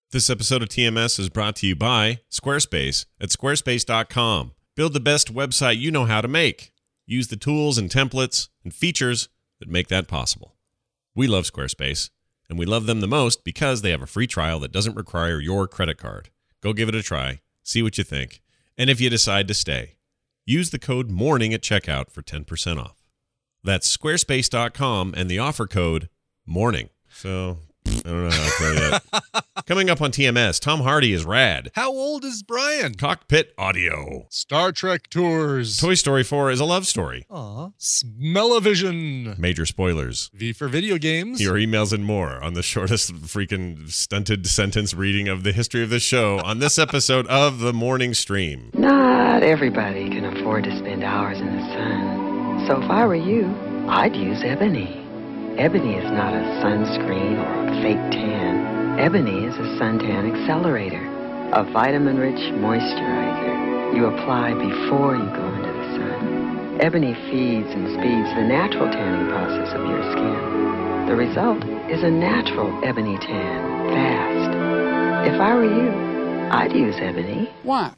This episode of TMS is brought to you by Squarespace at squarespace.com. Build the best website you know how to make. Use the tools and templates and features that make that possible. We love Squarespace, and we love them the most because they have a free trial that doesn't require your credit card. Go give it a try, see what you think, and if you decide to stay, use the code MORNING at checkout for 10% off. That's squarespace.com and the offer code MORNING. So, I don't know how to tell you yet. Coming up on TMS, Tom Hardy is rad. How old is Brian? Cockpit audio. Star Trek tours. Toy Story 4 is a love story. Aw. Smell-o-vision. Major spoilers. V for video games. Your emails and more on the shortest freaking stunted sentence reading of the history of the show on this episode of The Morning Stream. Not everybody can afford to spend hours in the sun. So if I were you, I'd use Ebony. Ebony is not a sunscreen or a fake tan. Ebony is a suntan accelerator, a vitamin-rich moisturizer you apply before you go into the sun. Ebony feeds and speeds the natural tanning process of your skin. The result is a natural Ebony tan, fast. If I were you, I'd use Ebony. Why?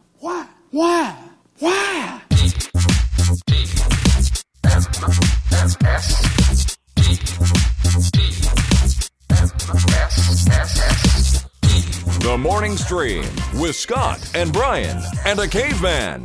The Morning Stream with Scott and Brian and a caveman.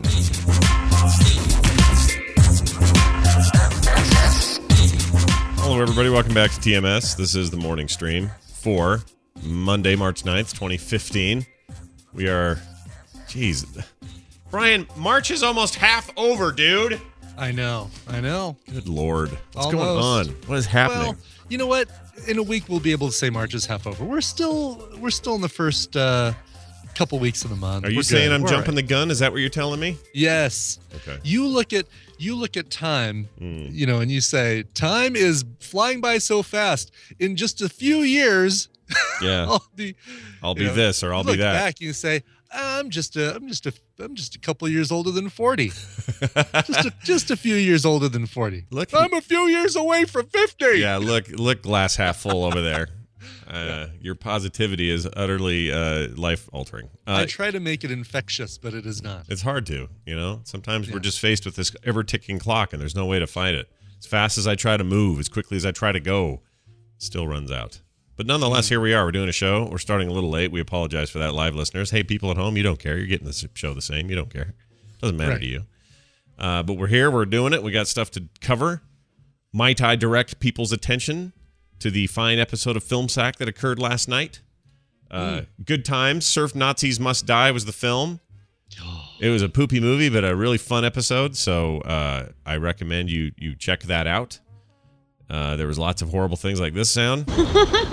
Hello, everybody. Welcome back to TMS. This is The Morning Stream for Monday, March 9th, 2015. We are... Jeez. Brian, March is almost half over, dude. I know. Good Lord. What's Almost. going on? What is happening? Well, you know what? In a week, we'll be able to say March is half over. We're still in the first couple weeks of the month. Are you We're saying good. I'm We're jumping all right. the gun? Is that what you're telling me? Yes. Okay. You look at time, you know, and you say time is flying by so fast. In just a few years, Yeah. I'll be you know, this or I'll look be that. back, you say, I'm just a couple years older than 40. just a few years older than 40. Look- I'm a few years away from 50. Yeah, look, glass half full over there. Your positivity is utterly life-altering. I try to make it infectious, but it is not. It's hard to, you know? Sometimes we're just faced with this ever-ticking clock, and there's no way to fight it. As fast as I try to move, as quickly as I try to go, still runs out. But nonetheless, here we are. We're doing a show. We're starting a little late. We apologize for that, live listeners. Hey, people at home, you don't care. You're getting the show the same. You don't care. Doesn't matter Right. to you. But we're here. We're doing it. We got stuff to cover. Might I direct people's attention to the fine episode of Film Sack that occurred last night? Good times. Surf Nazis Must Die was the film. It was a poopy movie, but a really fun episode. So I recommend you check that out. There was lots of horrible things like this sound. So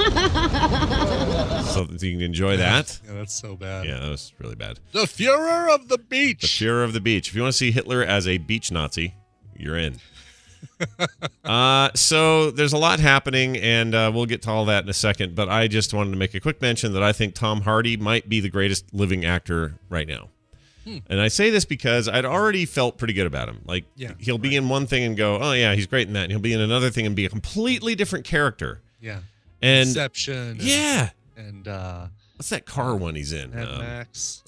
that you can enjoy that. Yeah, that's so bad. Yeah, that was really bad. The Fuhrer of the Beach. The Fuhrer of the Beach. If you want to see Hitler as a beach Nazi, you're in. So there's a lot happening, and we'll get to all that in a second. But I just wanted to make a quick mention that I think Tom Hardy might be the greatest living actor right now. And I say this because I'd already felt pretty good about him. Like, Yeah, he'll be in one thing and go, oh, yeah, he's great in that. And he'll be in another thing and be a completely different character. Yeah. And Inception. yeah. And What's that car one he's in? Mad Max.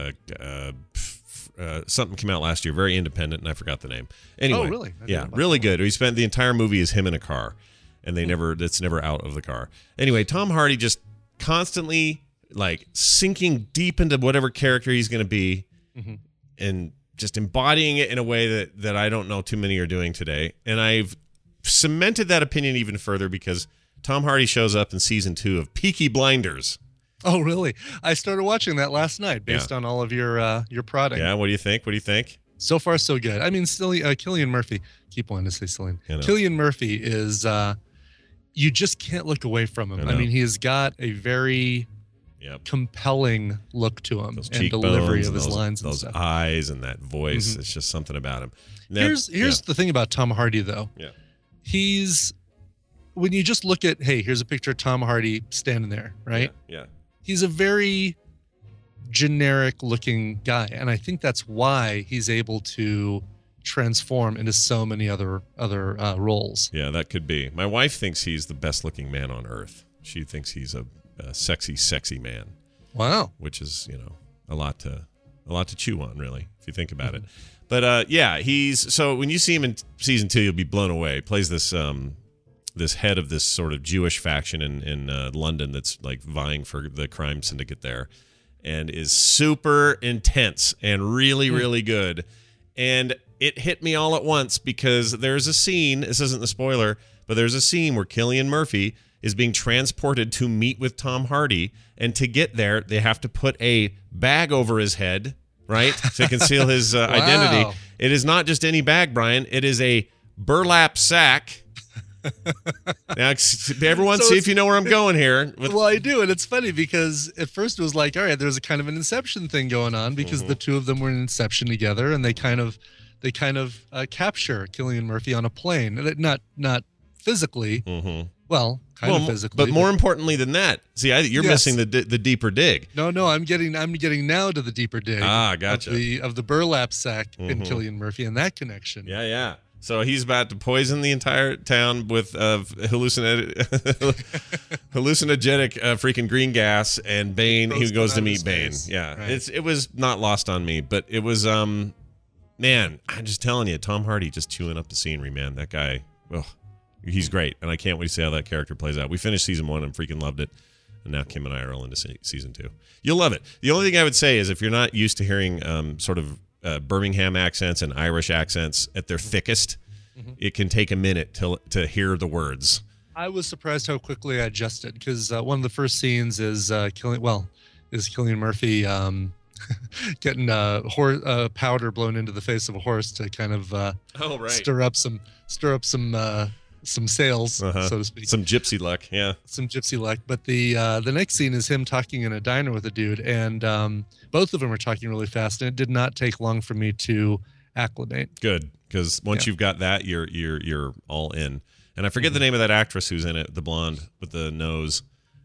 Something came out last year, very independent, and I forgot the name. Anyway, Oh, really? I didn't Yeah, know about really that good. He spent the entire movie as him in a car, and it's never out of the car. Anyway, Tom Hardy just constantly like sinking deep into whatever character he's going to be, and just embodying it in a way that I don't know too many are doing today. And I've cemented that opinion even further because Tom Hardy shows up in season 2 of Peaky Blinders. Oh, really? I started watching that last night based on all of your prodding. Yeah, what do you think? So far, so good. I mean, still, Cillian Murphy. Keep wanting to say Cillian. I know. Cillian Murphy is. You just can't look away from him. I I mean, he has got a very Yep. compelling look to him Those and cheekbones, delivery of and his those, lines and those stuff. eyes and that voice. It's just something about him. Now, Here's the thing about Tom Hardy, though. Yeah. He's when you just look at, hey, here's a picture of Tom Hardy standing there, right? Yeah. He's a very generic looking guy, and I think that's why he's able to transform into so many other roles. Yeah, that could be. My wife thinks he's the best looking man on earth. She thinks he's sexy, sexy man, Wow. which is, a lot to chew on, really, if you think about it. But so when you see him in season 2, you'll be blown away. He plays this this head of this sort of Jewish faction in London that's like vying for the crime syndicate there, and is super intense and really, really good. And it hit me all at once because there's a scene, this isn't the spoiler, but there's a scene where Cillian Murphy is being transported to meet with Tom Hardy, and to get there, they have to put a bag over his head, right, to conceal his identity. It is not just any bag, Brian. It is a burlap sack. Now, everyone, see if you know where I'm going here. Well, I do, and it's funny because at first it was like, all right, there's a kind of an Inception thing going on because the two of them were in Inception together, and they kind of capture Cillian Murphy on a plane, not physically. Well, kind of physically, but more importantly than that, see, you're missing the deeper dig. No, I'm getting now to the deeper dig. Gotcha. Of the burlap sack in Cillian Murphy and that connection. Yeah. So he's about to poison the entire town with hallucinogenic freaking green gas, and Bane. He goes to meet Bane. Yeah, right. It was not lost on me, but it was man, I'm just telling you, Tom Hardy just chewing up the scenery, man. That guy, he's great, and I can't wait to see how that character plays out. We finished season 1 and freaking loved it, and now Kim and I are all into season 2. You'll love it. The only thing I would say is if you're not used to hearing sort of Birmingham accents and Irish accents at their thickest, it can take a minute to hear the words. I was surprised how quickly I adjusted because one of the first scenes is Cillian Murphy getting powder blown into the face of a horse to kind of stir up some sales, so to speak. Some gypsy luck, yeah. Some gypsy luck. But the next scene is him talking in a diner with a dude, and both of them are talking really fast, and it did not take long for me to acclimate. Good, because once you've got that, you're all in. And I forget the name of that actress who's in it, the blonde with the nose.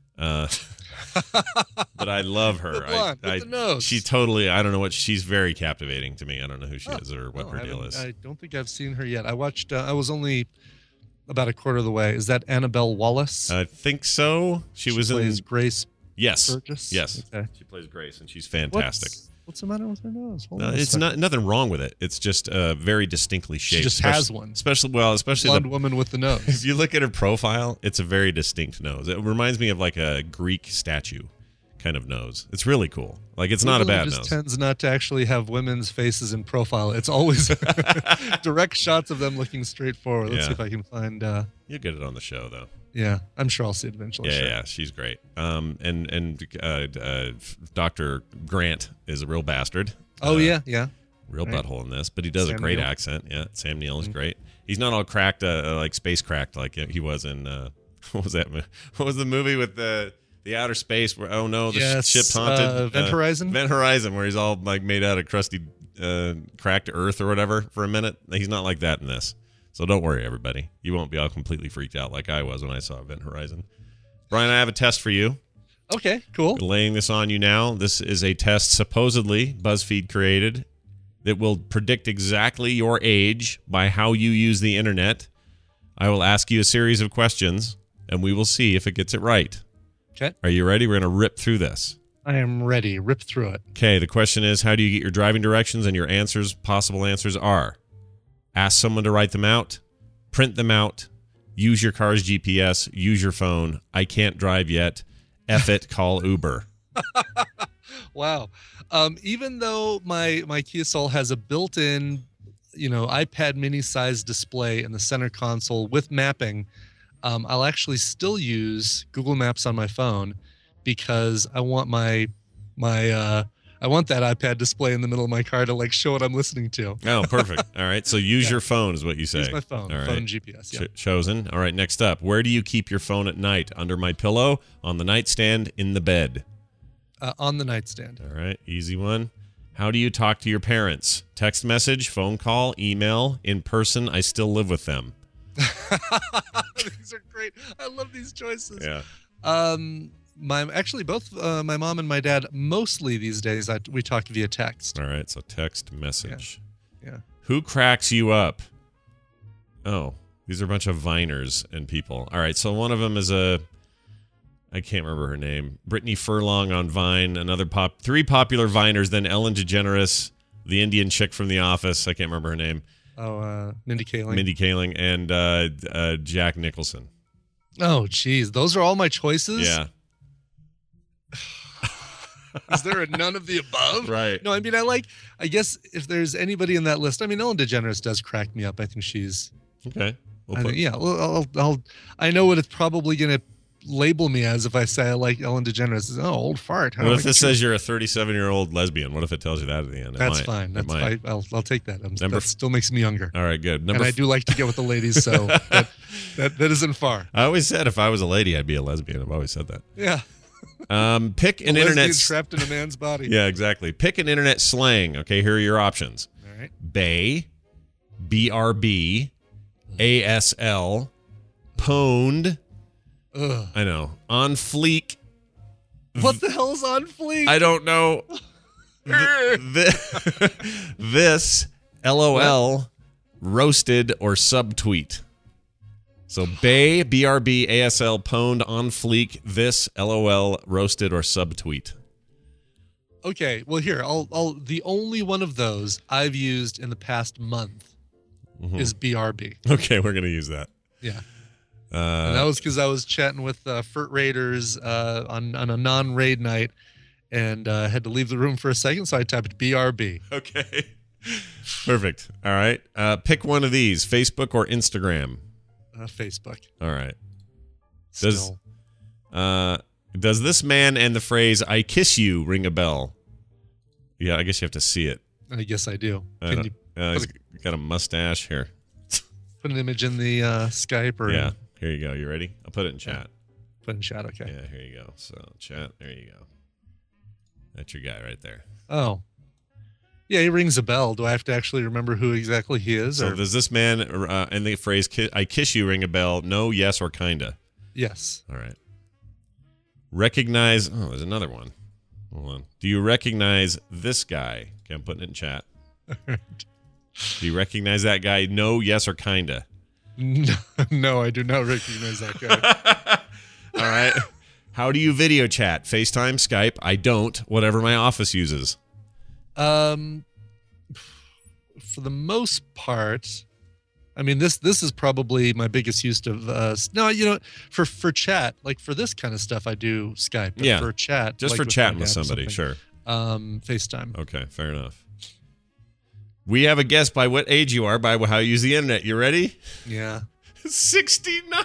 But I love her. The blonde with the nose. She totally, I don't know she's very captivating to me. I don't know who she is or what her deal is. I don't think I've seen her yet. I watched, I was only about a quarter of the way. Is that Annabelle Wallace? I think so. She plays Grace. Yes. Burgess? Yes. Okay. She plays Grace, and she's fantastic. What's the matter with her nose? It's nothing wrong with it. It's just very distinctly shaped. She just has one. Especially blonde woman with the nose. If you look at her profile, it's a very distinct nose. It reminds me of like a Greek statue kind of nose. It's really cool. Like, it's not a bad nose. It tends not to actually have women's faces in profile. It's always direct shots of them looking straight forward. Let's see if I can find. You'll get it on the show, though. Yeah, I'm sure I'll see it eventually. Yeah, she's great. And Dr. Grant is a real bastard. Oh, yeah. Real butthole in this, but he does a great accent. Yeah, Sam Neill is great. He's not all cracked, like space cracked, like he was in, what was that movie? What was the movie with the outer space where, the ship's haunted? Event Horizon? Event Horizon, where he's all like made out of crusty, cracked earth or whatever for a minute. He's not like that in this. So don't worry, everybody. You won't be all completely freaked out like I was when I saw Event Horizon. Brian, I have a test for you. Okay, cool. Laying this on you now. This is a test supposedly BuzzFeed created that will predict exactly your age by how you use the internet. I will ask you a series of questions, and we will see if it gets it right. Okay. Are you ready? We're going to rip through this. I am ready. Rip through it. Okay, the question is, how do you get your driving directions? And your possible answers are: ask someone to write them out, print them out, use your car's GPS, use your phone, I can't drive yet, F it, call Uber. Wow. Even though my Kia Soul has a built-in, iPad mini-sized display in the center console with mapping, I'll actually still use Google Maps on my phone because I want I want that iPad display in the middle of my car to like show what I'm listening to. Oh, perfect. All right. So use your phone is what you say. Use my phone. All right. Phone GPS. Yeah. Chosen. All right. Next up, where do you keep your phone at night? Under my pillow, on the nightstand, in the bed? On the nightstand. All right. Easy one. How do you talk to your parents? Text message, phone call, email, in person. I still live with them. These are great. I love these choices. Yeah. Both my mom and my dad, mostly these days, we talk via text. All right, so text message. Yeah. Who cracks you up? Oh, these are a bunch of Viners and people. All right, so one of them is a I can't remember her name. Brittany Furlong on Vine. Three popular Viners. Then Ellen DeGeneres, the Indian chick from The Office. I can't remember her name. Oh, Mindy Kaling. Mindy Kaling and Jack Nicholson. Oh, geez. Those are all my choices? Yeah. Is there a none of the above? Right. No, I mean, I guess if there's anybody in that list, I mean, Ellen DeGeneres does crack me up. I think she's. Okay. I know what it's probably going to label me as if I say I like Ellen DeGeneres. Oh, old fart. What if this says you're a 37-year-old lesbian? What if it tells you that at the end? That's fine. I'll take that. That still makes me younger. All right, good. And I do like to get with the ladies, so that isn't far. I always said if I was a lady, I'd be a lesbian. I've always said that. Yeah. Pick an internet trapped in a man's body. Yeah, exactly. Pick an internet slang. Okay, here are your options. All right. Bay, BRB, ASL, pwned. Ugh. I know. On fleek. What the hell's on fleek? I don't know. This, LOL, roasted, or subtweet. So Bay, BRB, ASL, pwned, on fleek, this, LOL, roasted, or subtweet. Okay, well here, I'll the only one of those I've used in the past month is BRB. Okay, we're gonna use that. Yeah. And that was because I was chatting with Furt Raiders on a non-raid night and had to leave the room for a second, so I typed BRB. Okay. Perfect. All right. Pick one of these, Facebook or Instagram. Facebook. All right. Still. Does this man and the phrase "I kiss you" ring a bell? Yeah, I guess you have to see it. I guess I do. He's got a mustache here. Put an image in the Skype or yeah. Here you go. You ready? I'll put it in chat. Put in chat. Okay. Yeah. Here you go. So chat. There you go. That's your guy right there. Oh. Yeah, he rings a bell. Do I have to actually remember who exactly he is? So does this man and the phrase "I kiss you" ring a bell? No, yes, or kinda? Yes. All right. Recognize. Oh, there's another one. Hold on. Do you recognize this guy? Okay, I'm putting it in chat. All right. Do you recognize that guy? No, yes, or kinda? No, I do not recognize that guy. All right. How do you video chat? FaceTime, Skype? I don't. Whatever my office uses. For the most part, I mean this is probably my biggest use of for chat, like for this kind of stuff I do Skype. But yeah. For chat, just like for chatting with somebody, sure. FaceTime. Okay, fair enough. We have a guess by what age you are, by how you use the internet. You ready? Yeah. 69.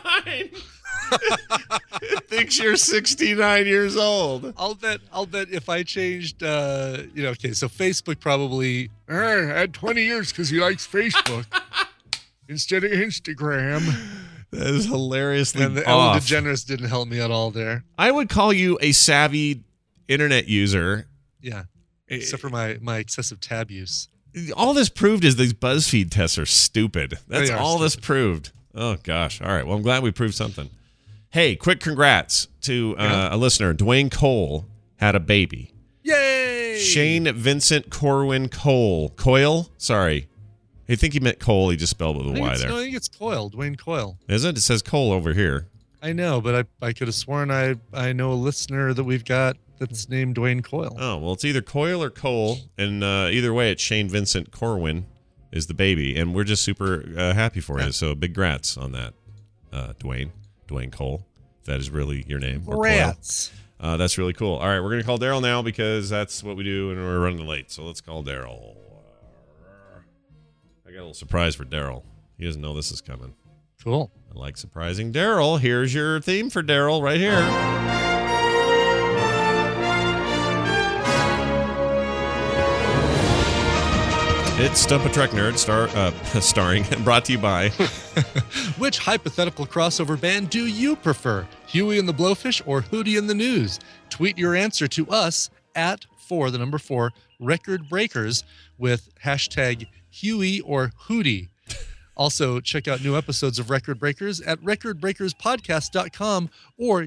It thinks you're 69 years old. I'll bet if I changed, okay, so Facebook probably had 20 years because he likes Facebook instead of Instagram. That is hilariously and off. Ellen DeGeneres didn't help me at all there. I would call you a savvy internet user. Yeah, except for my excessive tab use. All this proved is these BuzzFeed tests are stupid. That's all stupid. this proved. Oh, gosh. All right. Well, I'm glad we proved something. Hey, quick congrats to a listener. Dwayne Cole had a baby. Yay! Shane Vincent Corwin Coyle? Sorry. I think he meant Cole. He just spelled it with a Y there. No, I think it's Coyle. Dwayne Coyle. Is it? It says Cole over here. I know, but I could have sworn I know a listener that we've got that's named Dwayne Coyle. Oh, well, it's either Coyle or Cole. And either way, it's Shane Vincent Corwin is the baby. And we're just super happy for you. So big grats on that, Dwayne Cole. If that is really your name. Rats. That's really cool. All right, we're going to call Daryl now because that's what we do and we're running late. So let's call Daryl. I got a little surprise for Daryl. He doesn't know this is coming. Cool. I like surprising Daryl. Here's your theme for Daryl right here. It's Stump a Trek Nerd, starring and brought to you by... Which hypothetical crossover band do you prefer? Huey and the Blowfish or Hootie and the News? Tweet your answer to us at 4 Record Breakers with hashtag Huey or Hootie. Also, check out new episodes of Record Breakers at recordbreakerspodcast.com or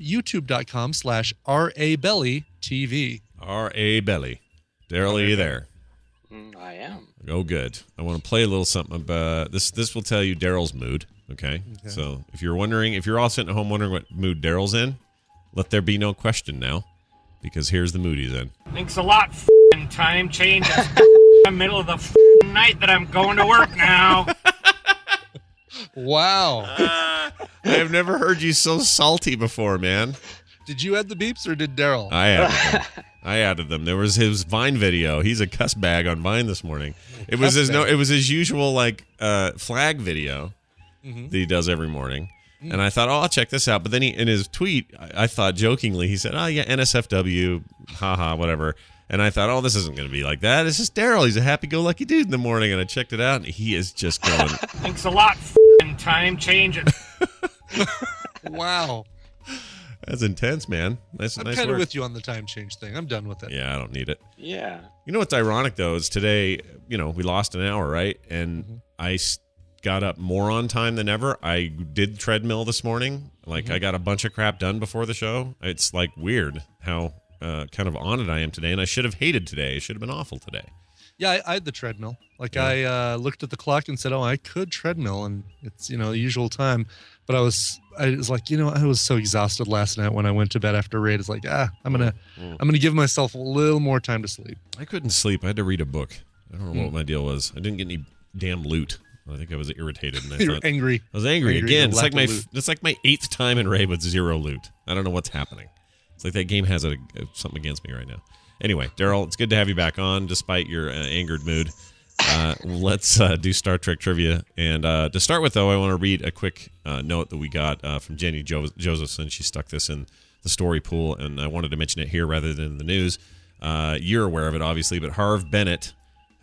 youtube.com/RABellyTV. R.A. Belly. Daryl, are you there? I am. Oh, good. I want to play a little something about this. This will tell you Daryl's mood. Okay? So if you're all sitting at home wondering what mood Daryl's in, let there be no question now, because here's the Moody's end. Thanks a lot, f***ing time change. It's the middle of the f***ing night that I'm going to work now. Wow. I have never heard you so salty before, man. Did you add the beeps or did Daryl? I added them. There was his Vine video. He's a cuss bag on Vine this morning. It was his usual flag video that he does every morning. And I thought, I'll check this out. But then in his tweet, I thought jokingly, he said, NSFW, haha, whatever. And I thought, this isn't going to be like that. It's just Daryl. He's a happy-go-lucky dude in the morning. And I checked it out, and he is just going. Thanks a lot, f***ing time change. Wow. That's intense, man. Nice I'm kind of with you on the time change thing. I'm done with it. Yeah, I don't need it. Yeah. You know what's ironic, though, is today, we lost an hour, right? And I got up more on time than ever. I did treadmill this morning. I got a bunch of crap done before the show. It's weird how kind of on it I am today, and I should have hated today. It should have been awful today. Yeah, I had the treadmill. I looked at the clock and said, I could treadmill, and it's, the usual time. But I was like, I was so exhausted last night when I went to bed after raid. It's like, I'm gonna give myself a little more time to sleep. I couldn't sleep. I had to read a book. I don't know what my deal was. I didn't get any damn loot. I think I was irritated. And You're angry. I was angry again. It's like my 8th time in raid with 0 loot. I don't know what's happening. It's like that game has something against me right now. Anyway, Daryl, it's good to have you back on despite your angered mood. Let's do Star Trek trivia. And to start with, though, I want to read a quick note that we got from Jenny Josephson. She stuck this in the story pool, and I wanted to mention it here rather than in the news. You're aware of it, obviously, but Harv Bennett,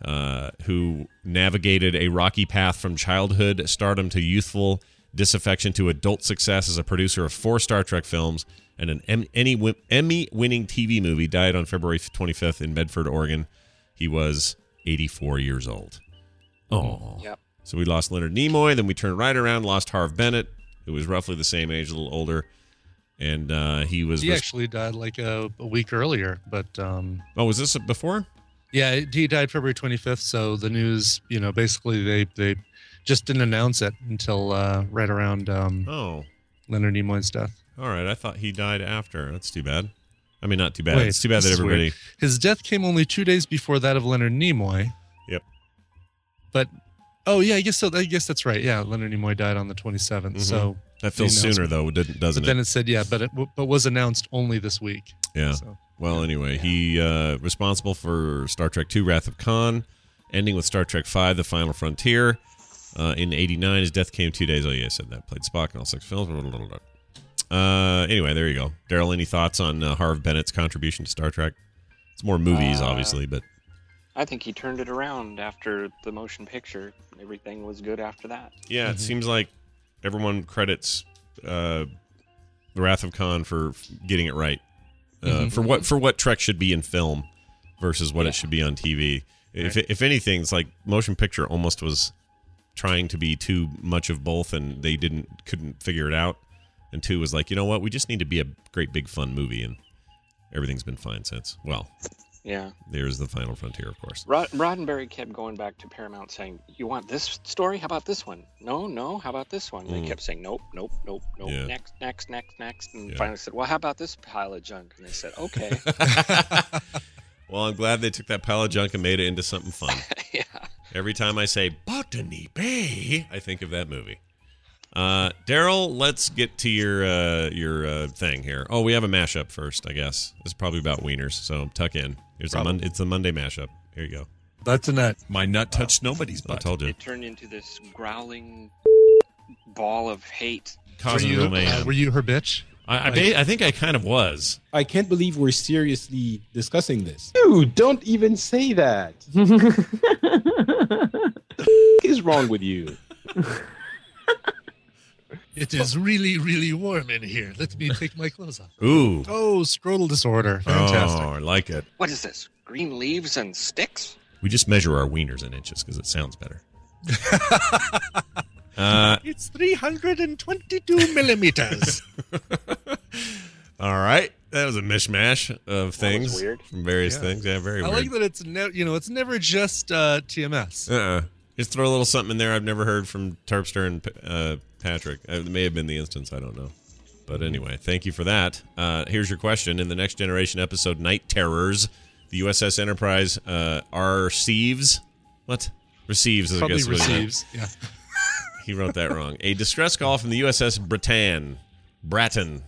who navigated a rocky path from childhood stardom to youthful disaffection to adult success as a producer of 4 Star Trek films and an Emmy-winning TV movie, died on February 25th in Medford, Oregon. He was 84 years old. Oh. Yep. So we lost Leonard Nimoy, then we turned right around, lost Harv Bennett, who was roughly the same age, a little older. And he actually died a week earlier, but was this before? Yeah, he died February 25th. So the news, basically they just didn't announce it until right around Leonard Nimoy's death. All right, I thought he died after. That's too bad. I mean, not too bad. Wait, it's too bad that everybody. Weird. His death came only 2 days before that of Leonard Nimoy. Yep. But I guess so. I guess that's right. Yeah, Leonard Nimoy died on the 27th. Mm-hmm. So that feels sooner though, doesn't it? Then it said but was announced only this week. Yeah. So, well, anyway, he responsible for Star Trek II: Wrath of Khan, ending with Star Trek V: The Final Frontier. In '89, his death came 2 days. Oh yeah, I said that. Played Spock in all 6 films. Anyway, there you go. Daryl, any thoughts on Harv Bennett's contribution to Star Trek? It's more movies, obviously, but I think he turned it around after the motion picture. Everything was good after that. Yeah, it seems like everyone credits The Wrath of Khan for getting it right. For what Trek should be in film versus what it should be on TV. Right. If anything, it's like motion picture almost was trying to be too much of both, and they couldn't figure it out. And 2 was like, you know what? We just need to be a great big fun movie, and everything's been fine since. Well, yeah. There's The Final Frontier, of course. Roddenberry kept going back to Paramount saying, "You want this story? How about this one? No. How about this one?" And they kept saying, "Nope. Yeah. Next." And finally said, "Well, how about this pile of junk?" And they said, "Okay." Well, I'm glad they took that pile of junk and made it into something fun. Yeah. Every time I say Botany Bay, I think of that movie. Daryl, let's get to your thing here. Oh, we have a mashup first, I guess. It's probably about wieners, so tuck in. It's a Monday mashup. Here you go. That's a nut. My nut touched nobody's butt. I told you. It turned into this growling ball of hate. Were you her bitch? I think I kind of was. I can't believe we're seriously discussing this. Dude, don't even say that. What is wrong with you? It is really, really warm in here. Let me take my clothes off. Ooh. Oh, scrotal disorder. Fantastic. Oh, I like it. What is this? Green leaves and sticks? We just measure our wieners in inches because it sounds better. It's 322 millimeters. All right. That was a mishmash of things. That was weird. From various things. Yeah, very weird. I like that it's it's never just TMS. Just throw a little something in there I've never heard from Terpster and Patrick. It may have been the instance. I don't know. But anyway, thank you for that. Here's your question. In the Next Generation episode, Night Terrors, the USS Enterprise receives... What? Receives, I guess. Probably receives, yeah. He wrote that wrong. A distress call from the USS Brattain. There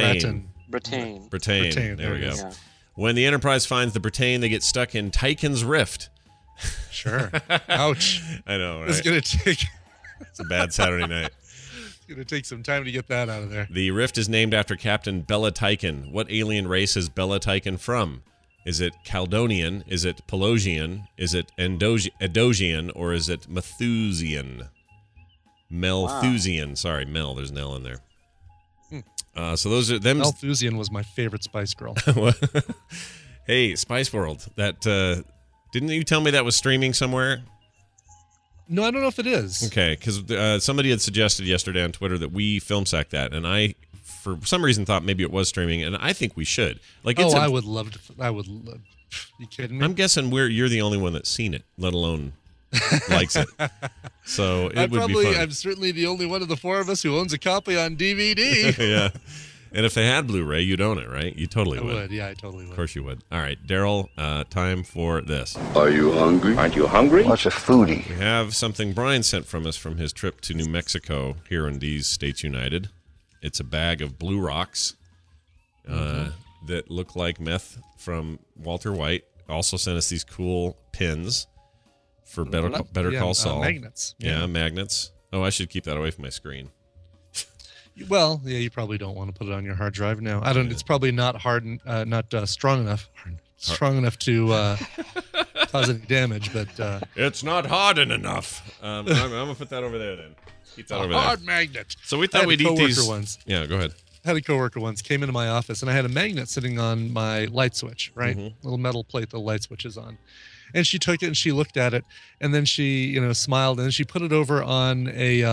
we go. Yeah. When the Enterprise finds the Brattain, they get stuck in Tychon's Rift. Sure. Ouch. I know, right? It's going to take... It's a bad Saturday night. It's going to take some time to get that out of there. The Rift is named after Captain Bella Tychon. What alien race is Bella Tychon from? Is it Caledonian? Is it Pelosian? Is it Edosian? Or is it Malthusian? Malthusian. Wow. Sorry, Mel. There's an L in there. So those are them. Malthusian was my favorite Spice Girl. Hey, Spice World. That didn't you tell me that was streaming somewhere? No, I don't know if it is. Okay, because somebody had suggested yesterday on Twitter that we film sack that, and I, for some reason, thought maybe it was streaming, and I think we should. Like, it's I would love to. You kidding me? I'm guessing you're the only one that's seen it, let alone likes it. So it would be fun. I'm certainly the only one of the four of us who owns a copy on DVD. Yeah. And if they had Blu-ray, you'd own it, right? You totally would. Yeah, I totally would. Of course you would. All right, Daryl, time for this. Are you hungry? Aren't you hungry? What's a foodie? We have something Brian sent from us from his trip to New Mexico here in these States United. It's a bag of Blue Rocks that look like meth from Walter White. Also sent us these cool pins for Better Call Saul. Magnets. Yeah, magnets. Oh, I should keep that away from my screen. Well, yeah, you probably don't want to put it on your hard drive now. I don't. It's probably not strong enough. Strong enough to cause any damage, but it's not hardened enough. I'm gonna put that over there then. Keep that over there. Hard magnet. So we thought we'd eat these. Once. Yeah, go ahead. I had a coworker once came into my office, and I had a magnet sitting on my light switch, right? Little metal plate the light switch is on. And she took it and she looked at it, and then she, smiled, and then she put it over on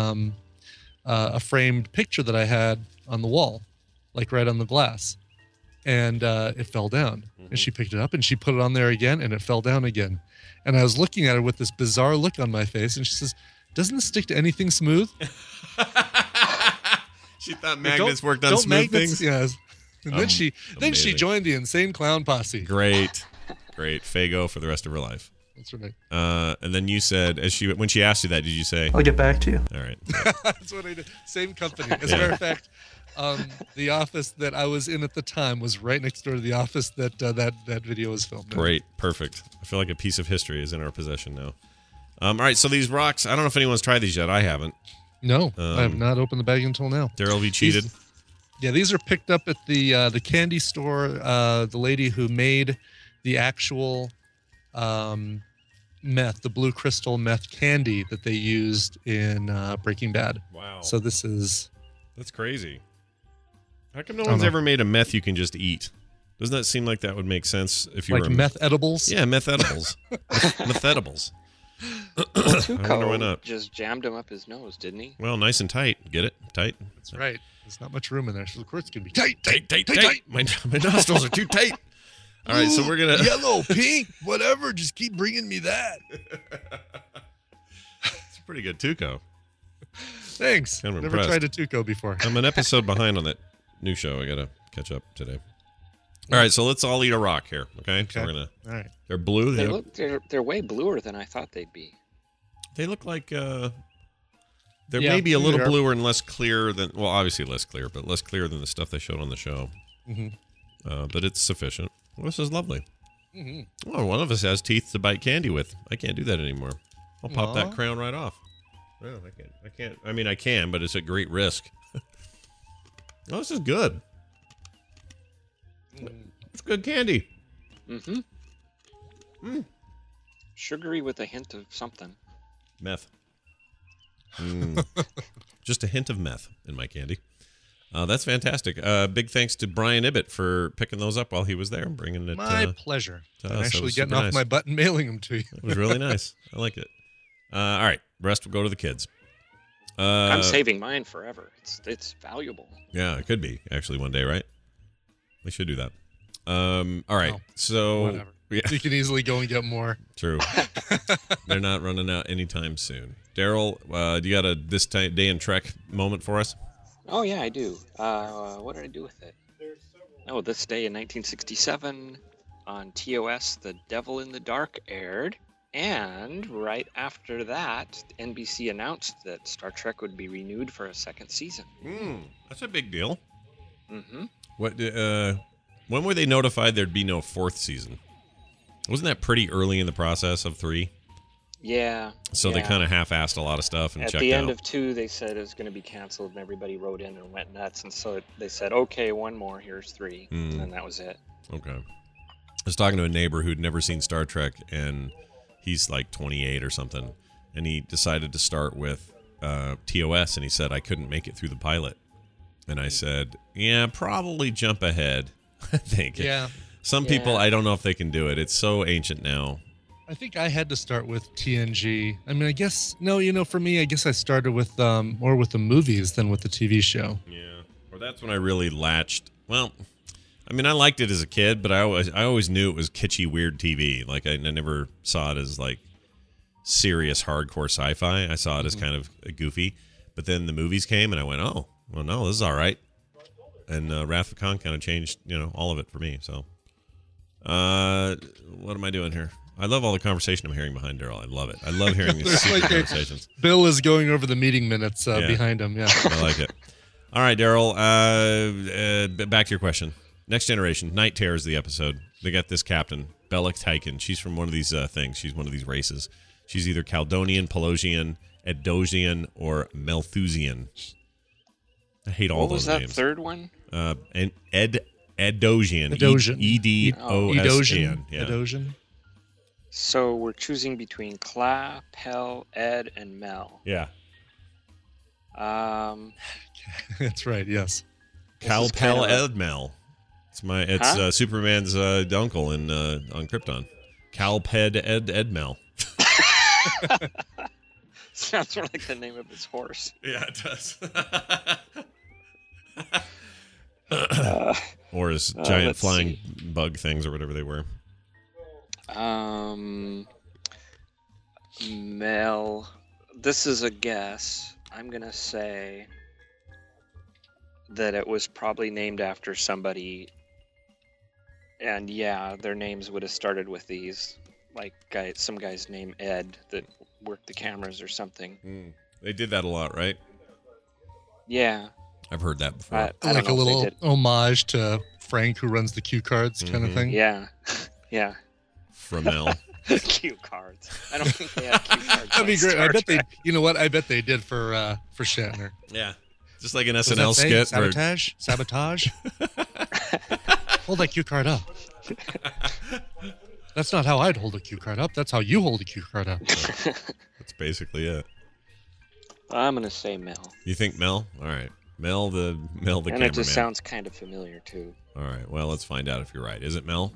a framed picture that I had on the wall, like right on the glass, and it fell down. And she picked it up and she put it on there again, and it fell down again. And I was looking at her with this bizarre look on my face, and she says, "Doesn't this stick to anything smooth?" She thought magnets worked on smooth things. Yes. And then she joined the Insane Clown Posse. Great Fago for the rest of her life. That's right. And then you said, when she asked you that, did you say, "I'll get back to you"? All right. That's what I did. Same company. As a matter of fact, the office that I was in at the time was right next door to the office that that video was filmed in. Great. Perfect. I feel like a piece of history is in our possession now. All right. So these rocks, I don't know if anyone's tried these yet. I haven't. No, I have not opened the bag until now. Daryl, have you cheated? These are picked up at the candy store. The lady who made the actual meth, the blue crystal meth candy that they used in Breaking Bad. Wow. So that's crazy. How come no one's ever made a meth you can just eat? Doesn't that seem like that would make sense if you were meth edibles? Yeah, meth edibles. Meth edibles. Tuco just jammed him up his nose, didn't he? Well, nice and tight. Get it? Tight. That's right. There's not much room in there, so of course it's gonna be tight. My nostrils are too tight. All right, so we're gonna yellow, pink, whatever. Just keep bringing me that. It's a pretty good Tuco. Thanks. Kind of Never tried a Tuco before. I'm an episode behind on that new show. I gotta catch up today. All right, so let's all eat a rock here, okay? So we're gonna. All right. They're blue. They're way bluer than I thought they'd be. They look like they're maybe a little bluer and less clear than, well, obviously less clear, but less clear than the stuff they showed on the show. But it's sufficient. Well, this is lovely. Well, one of us has teeth to bite candy with. I can't do that anymore. I'll pop that crown right off. No, I can't. I mean, I can, but it's at great risk. Oh, this is good. It's good candy. Sugary with a hint of something. Meth. Just a hint of meth in my candy. That's fantastic. Big thanks to Brian Ibbett for picking those up while he was there and bringing it. My pleasure. I'm actually getting off my butt and mailing them to you. It was really nice. I like it. All right, rest will go to the kids. I'm saving mine forever. It's valuable. Yeah, it could be actually one day, right? We should do that. All right, so whatever. Yeah. You can easily go and get more. True. They're not running out anytime soon. Daryl, do you got a this day in Trek moment for us? Oh, yeah, I do. What did I do with it? Oh, this day in 1967 on TOS, The Devil in the Dark aired. And right after that, NBC announced that Star Trek would be renewed for a second season. That's a big deal. Mm-hmm. When were they notified there'd be no fourth season? Wasn't that pretty early in the process of 3? Yeah. So they kind of half-assed a lot of stuff and checked out. At the end of 2, they said it was going to be canceled, and everybody wrote in and went nuts. And so they said, okay, one more, here's 3. And then that was it. Okay. I was talking to a neighbor who'd never seen Star Trek, and he's like 28 or something. And he decided to start with TOS, and he said, I couldn't make it through the pilot. And I said, yeah, probably jump ahead, I think. Yeah. Some people, I don't know if they can do it. It's so ancient now. I think I had to start with TNG. I mean, I guess, for me, I guess I started with more with the movies than with the TV show. Yeah. Or that's when I really latched. Well, I mean, I liked it as a kid, but I always knew it was kitschy, weird TV. Like, I never saw it as, like, serious, hardcore sci-fi. I saw it as kind of goofy. But then the movies came, and I went, oh, well, no, this is all right. And Wrath of Khan kind of changed, all of it for me. So, what am I doing here? I love all the conversation I'm hearing behind Daryl. I love it. I love hearing these conversations. Bill is going over the meeting minutes behind him. Yeah, I like it. All right, Daryl. Back to your question. Next Generation. Night Terror is the episode. They got this captain, Bella Tyken. She's from one of these things. She's one of these races. She's either Caledonian, Pelosian, Edosian, or Malthusian. I hate all those names. What was that third one? And Edosian. Edosian. Yeah. Edosian. So we're choosing between Cla, Pel, Ed, and Mel. Yeah. That's right. Yes. Cal, Pel, Ed, Mel. It's Superman's uncle on Krypton. Cal, Ped, Ed, Mel. Sounds more like the name of his horse. Yeah, it does. Or his giant flying bug things or whatever they were. Mel. This is a guess. I'm going to say that it was probably named after somebody. And yeah, their names would have started with these. Like some guy's name Ed that worked the cameras or something. They did that a lot, right? Yeah. I've heard that before. Like a little homage to Frank, who runs the cue cards kind of thing. Yeah. Yeah. From Mel. Cue cards. I don't think they had cue cards. That'd be great. I bet they. You know what? I bet they did for Shatner. Yeah. Just like an SNL skit. Sabotage. Hold that cue card up. That's not how I'd hold a cue card up. That's how you hold a cue card up. That's basically it. I'm gonna say Mel. You think Mel? All right. Mel the cameraman. And it just sounds kind of familiar too. All right. Well, let's find out if you're right. Is it Mel?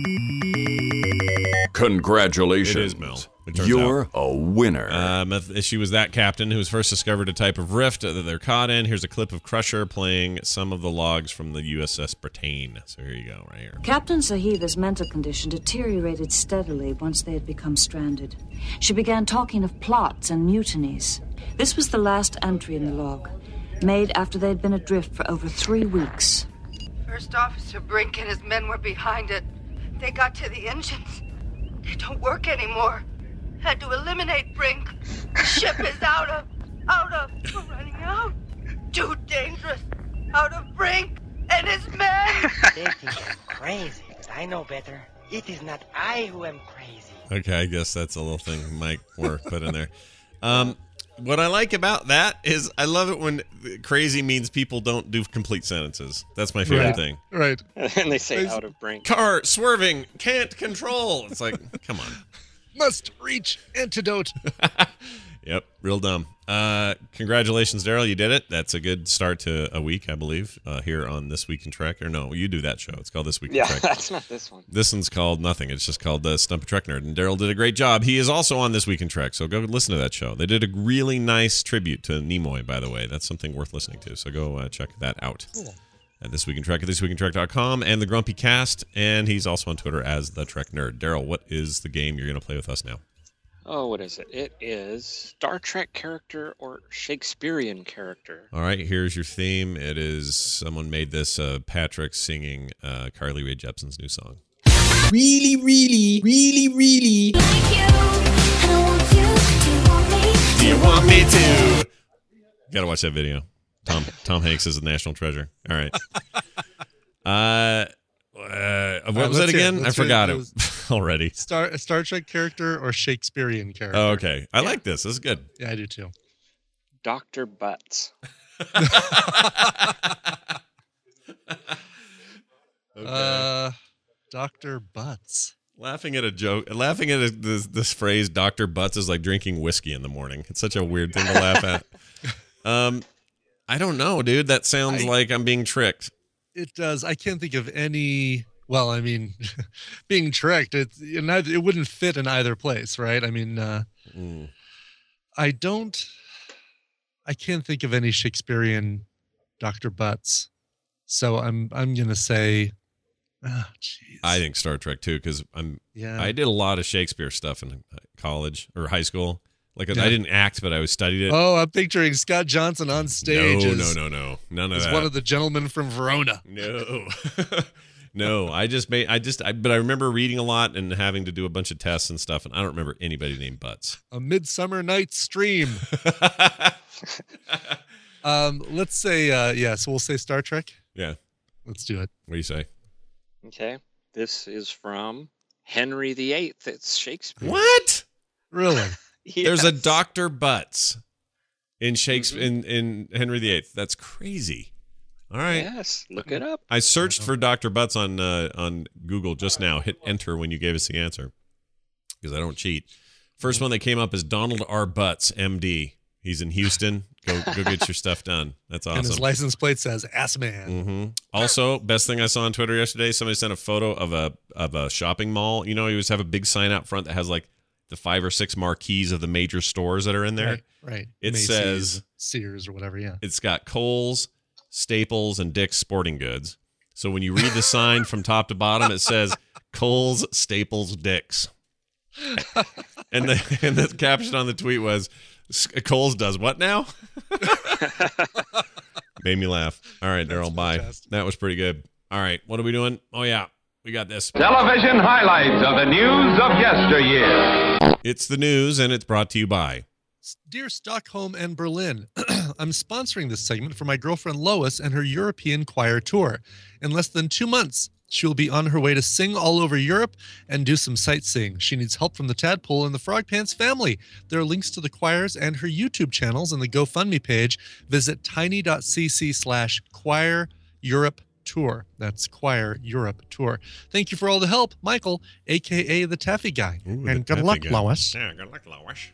Congratulations. It is Mel. You're a winner. She was that captain who was first discovered a type of rift that they're caught in. Here's a clip of Crusher playing some of the logs from the USS Britannia. So here you go, right here. Captain Sahida's mental condition deteriorated steadily once they had become stranded. She began talking of plots and mutinies. This was the last entry in the log, made after they had been adrift for over 3 weeks. First Officer Brink and his men were behind it. They got to the engines. They don't work anymore. Had to eliminate Brink. The ship is out of, we're running out. Too dangerous. Out of Brink and his men. They think I'm crazy, but I know better. It is not I who am crazy. Okay, I guess that's a little thing Mike Moore put in there. What I like about that is I love it when crazy means people don't do complete sentences. That's my favorite thing. Right. And they say out of Brink. Car swerving, can't control. It's like, come on. Must reach antidote. Yep, real dumb. Congratulations, Daryl. You did it. That's a good start to a week, I believe, here on This Week in Trek. Or no, you do that show. It's called This Week in Trek. Yeah, that's not this one. This one's called nothing. It's just called Stump a Trek Nerd. And Daryl did a great job. He is also on This Week in Trek, so go listen to that show. They did a really nice tribute to Nimoy, by the way. That's something worth listening to, so go check that out. Cool. At This Week in Trek, at thisweekintrek.com, and the Grumpy Cast, and he's also on Twitter as the Trek Nerd. Daryl, what is the game you're going to play with us now? what is it? It is Star Trek character or Shakespearean character. All right, here's your theme. It is someone made this Patrick singing Carly Rae Jepsen's new song. Really, really, really, really. Do you want me to? Gotta watch that video. Tom Hanks is a national treasure. All right. What was that again? I forgot it already. Star Trek character or Shakespearean character? Oh, okay. I like this. This is good. Yeah, I do too. Dr. Butts. Okay. Dr. Butts. Laughing at a joke. Laughing at this phrase, Dr. Butts, is like drinking whiskey in the morning. It's such a weird thing to laugh at. I don't know, dude. That sounds like I'm being tricked. It does. I can't think of any. Well, I mean, being tricked. It wouldn't fit in either place, right? I mean, I can't think of any Shakespearean Dr. Butts. So I'm gonna say, I think Star Trek too, because I did a lot of Shakespeare stuff in college or high school. Like I didn't act, but I studied it. Oh, I'm picturing Scott Johnson on stage. No. None of that. One of the gentlemen from Verona. No. No, but I remember reading a lot and having to do a bunch of tests and stuff, and I don't remember anybody named Butts. A Midsummer Night's Dream. Let's say, so we'll say Star Trek. Yeah. Let's do it. What do you say? Okay. This is from Henry VIII. It's Shakespeare. What? Really? Yes. There's a Dr. Butts in Shakespeare in Henry VIII. That's crazy. All right. Yes, look it up. I searched for Dr. Butts on Google just now. Hit enter when you gave us the answer because I don't cheat. First one that came up is Donald R. Butts, MD. He's in Houston. Go get your stuff done. That's awesome. And his license plate says "Ass Man." Mm-hmm. Also, best thing I saw on Twitter yesterday, somebody sent a photo of a shopping mall. You know, you always have a big sign out front that has like the 5 or 6 marquees of the major stores that are in there. Right. It Macy's, says Sears or whatever. Yeah. It's got Kohl's, Staples, and Dick's Sporting Goods. So when you read the sign from top to bottom, it says Kohl's, Staples, Dick's. And the caption on the tweet was, Kohl's does what now? Made me laugh. All right, Daryl, bye. That was pretty good. All right, what are we doing? Oh, yeah, we got this. Television highlights of the news of yesteryear. It's the news, and it's brought to you by... Dear Stockholm and Berlin, I'm sponsoring this segment for my girlfriend Lois and her European choir tour. In less than 2 months, she will be on her way to sing all over Europe and do some sightseeing. She needs help from the Tadpole and the Frog Pants family. There are links to the choirs and her YouTube channels and the GoFundMe page. Visit tiny.cc/Choir Europe Tour. That's Choir Europe Tour. Thank you for all the help, Michael, a.k.a. the Taffy Guy. Ooh, and good luck, Lois. Yeah, good luck, Lois.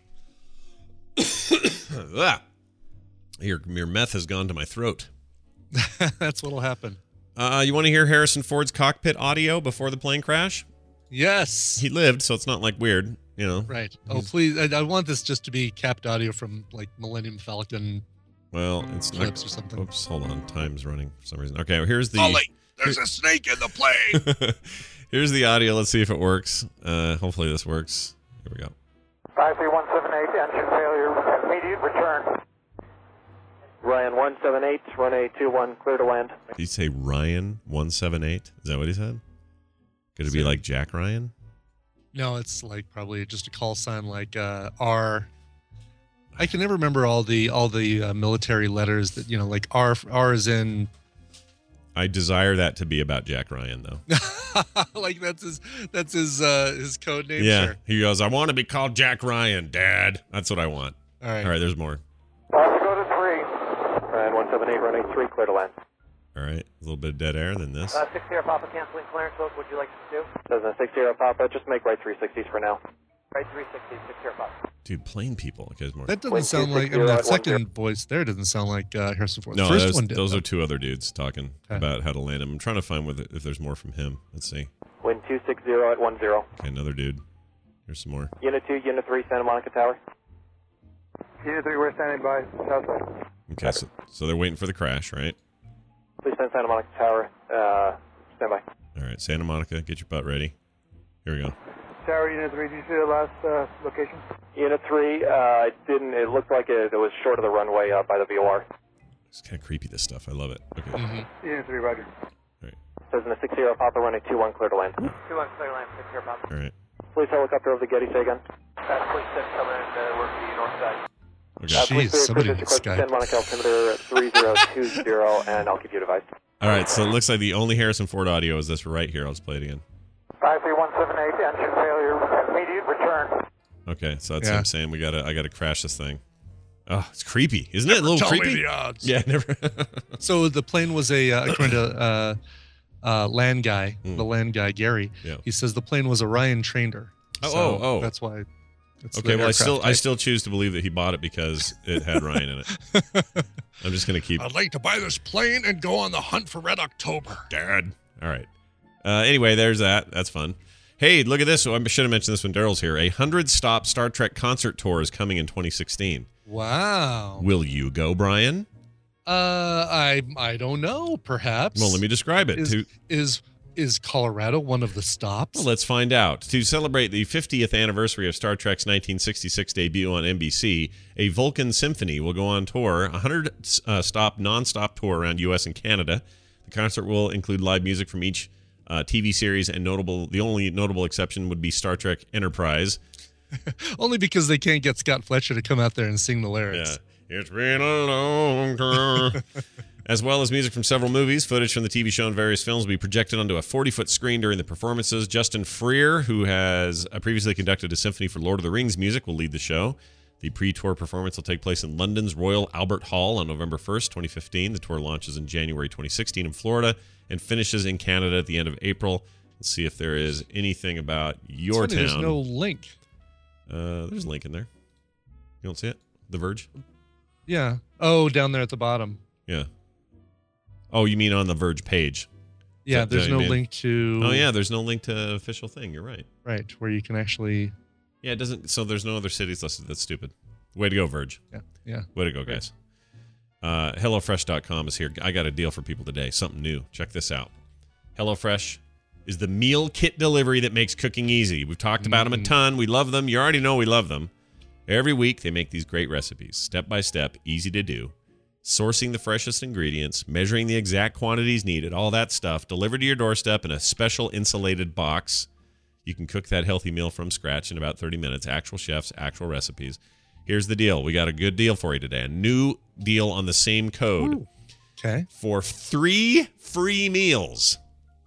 Your meth has gone to my throat. That's what'll happen. You want to hear Harrison Ford's cockpit audio before the plane crash? Yes. He lived, so it's not like weird, you know. Right. Oh, please. I want this just to be capped audio from like Millennium Falcon. Well, it's clips or something. Oops, hold on. Time's running for some reason. Okay, well, here's the... Ollie, there's a snake in the plane. Here's the audio. Let's see if it works. Hopefully this works. Here we go. 53178, engine failure, immediate return. Ryan 178, runway 21, clear to land. Did he say Ryan 178? Is that what he said? Could it be like Jack Ryan? No, it's like probably just a call sign like R. I can never remember all the military letters that, you know, like R is in. I desire that to be about Jack Ryan, though. Like that's his code name. Yeah, sure. He goes, I want to be called Jack Ryan, Dad. That's what I want. All right, there's more. Go to 3. Ryan 178, runway 3, clear to land. All right, a little bit of dead air than this. 60 Papa canceling clearance. What would you like to do? Cessna 60 Papa, just make right 360s for now. Right 360, 60 Papa. Dude, plane people. Okay, more. That doesn't sound like. I mean, that second voice there doesn't sound like Harrison Ford. No, the first one did, those are 2 other dudes talking about how to land him. I'm trying to find if there's more from him. Let's see. Wind 260 at 10. Okay, another dude. Here's some more. Unit 2, Unit 3, Santa Monica Tower. Unit 3, we're standing by southside. Okay, so they're waiting for the crash, right? Please send Santa Monica Tower. Stand by. All right, Santa Monica, get your butt ready. Here we go. Tower, Unit 3, did you see the last location? Unit 3, it looked like it was short of the runway by the VOR. It's kind of creepy, this stuff. I love it. Okay. Mm-hmm. Unit 3, roger. All right. Says in the 60 Papa running 21 clear to land. 21 clear to land, 60 Papa. All right. Police helicopter over the Getty, say again. Police 6 coming in, work the north side. Okay. Jeez, somebody needs Skype. 10 Monaco altimeter 3020, and I'll keep you advised. All right, so it looks like the only Harrison Ford audio is this right here. I'll just play it again. 53178, engine failure, immediate return. Okay, so that's him saying I gotta crash this thing. Oh, it's creepy, isn't it? A little Tell creepy. me the odds. Yeah, never. So the plane was according to land guy, the land guy Gary. Yeah. He says the plane was a Ryan Trainer. Oh. That's why. It's Okay, the well, aircraft I still choose to believe that he bought it because it had Ryan in it. I'm just gonna keep. I'd like to buy this plane and go on the hunt for Red October. Dad. All right. Anyway, there's that. That's fun. Hey, look at this. So I should have mentioned this when Daryl's here. 100-stop Star Trek concert tour is coming in 2016. Wow. Will you go, Brian? I don't know. Perhaps. Well, let me describe it. Is Colorado one of the stops? Well, let's find out. To celebrate the 50th anniversary of Star Trek's 1966 debut on NBC, a Vulcan Symphony will go on tour, a 100-stop non-stop tour around U.S. and Canada. The concert will include live music from each TV series, and the only notable exception would be Star Trek Enterprise. Only because they can't get Scott Fletcher to come out there and sing the lyrics. Yeah. It's been a long time. As well as music from several movies. Footage from the TV show and various films will be projected onto a 40-foot screen during the performances. Justin Freer, who has previously conducted a symphony for Lord of the Rings music, will lead the show. The pre-tour performance will take place in London's Royal Albert Hall on November 1st, 2015. The tour launches in January 2016 in Florida and finishes in Canada at the end of April. Let's see if there is anything about your town. There's no link. There's a link in there. You don't see it? The Verge? Yeah. Oh, down there at the bottom. Yeah. Oh, you mean on the Verge page? Yeah, there's no link to... Oh, yeah, there's no link to official thing. You're right. Right, where you can actually... Yeah, it doesn't... So there's no other cities listed. That's stupid. Way to go, Verge. Yeah. Way to go, guys. HelloFresh.com is here. I got a deal for people today. Something new. Check this out. HelloFresh is the meal kit delivery that makes cooking easy. We've talked about them a ton. We love them. You already know we love them. Every week, they make these great recipes. Step by step, easy to do. Sourcing the freshest ingredients, measuring the exact quantities needed, all that stuff, delivered to your doorstep in a special insulated box. You can cook that healthy meal from scratch in about 30 minutes. Actual chefs, actual recipes. Here's the deal. We got a good deal for you today. A new deal on the same code. Ooh. Okay. For 3 free meals.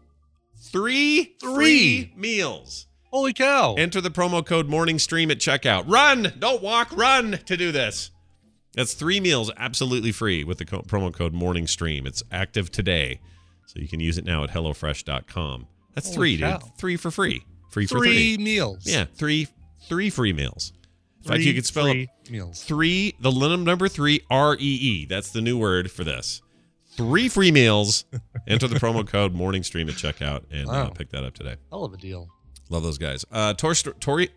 3 free meals. Holy cow. Enter the promo code MorningStream at checkout. Run! Don't walk, run to do this. That's 3 meals absolutely free with the promo code MorningStream. It's active today, so you can use it now at HelloFresh.com. That's 3, dude. 3 for free. Free for 3 meals. Yeah, 3 free meals. In fact, you could spell it meals. 3, the number 3, REE. That's the new word for this. 3 free meals. Enter the promo code MorningStream at checkout and pick that up today. Hell of a deal. Love those guys. Toy Story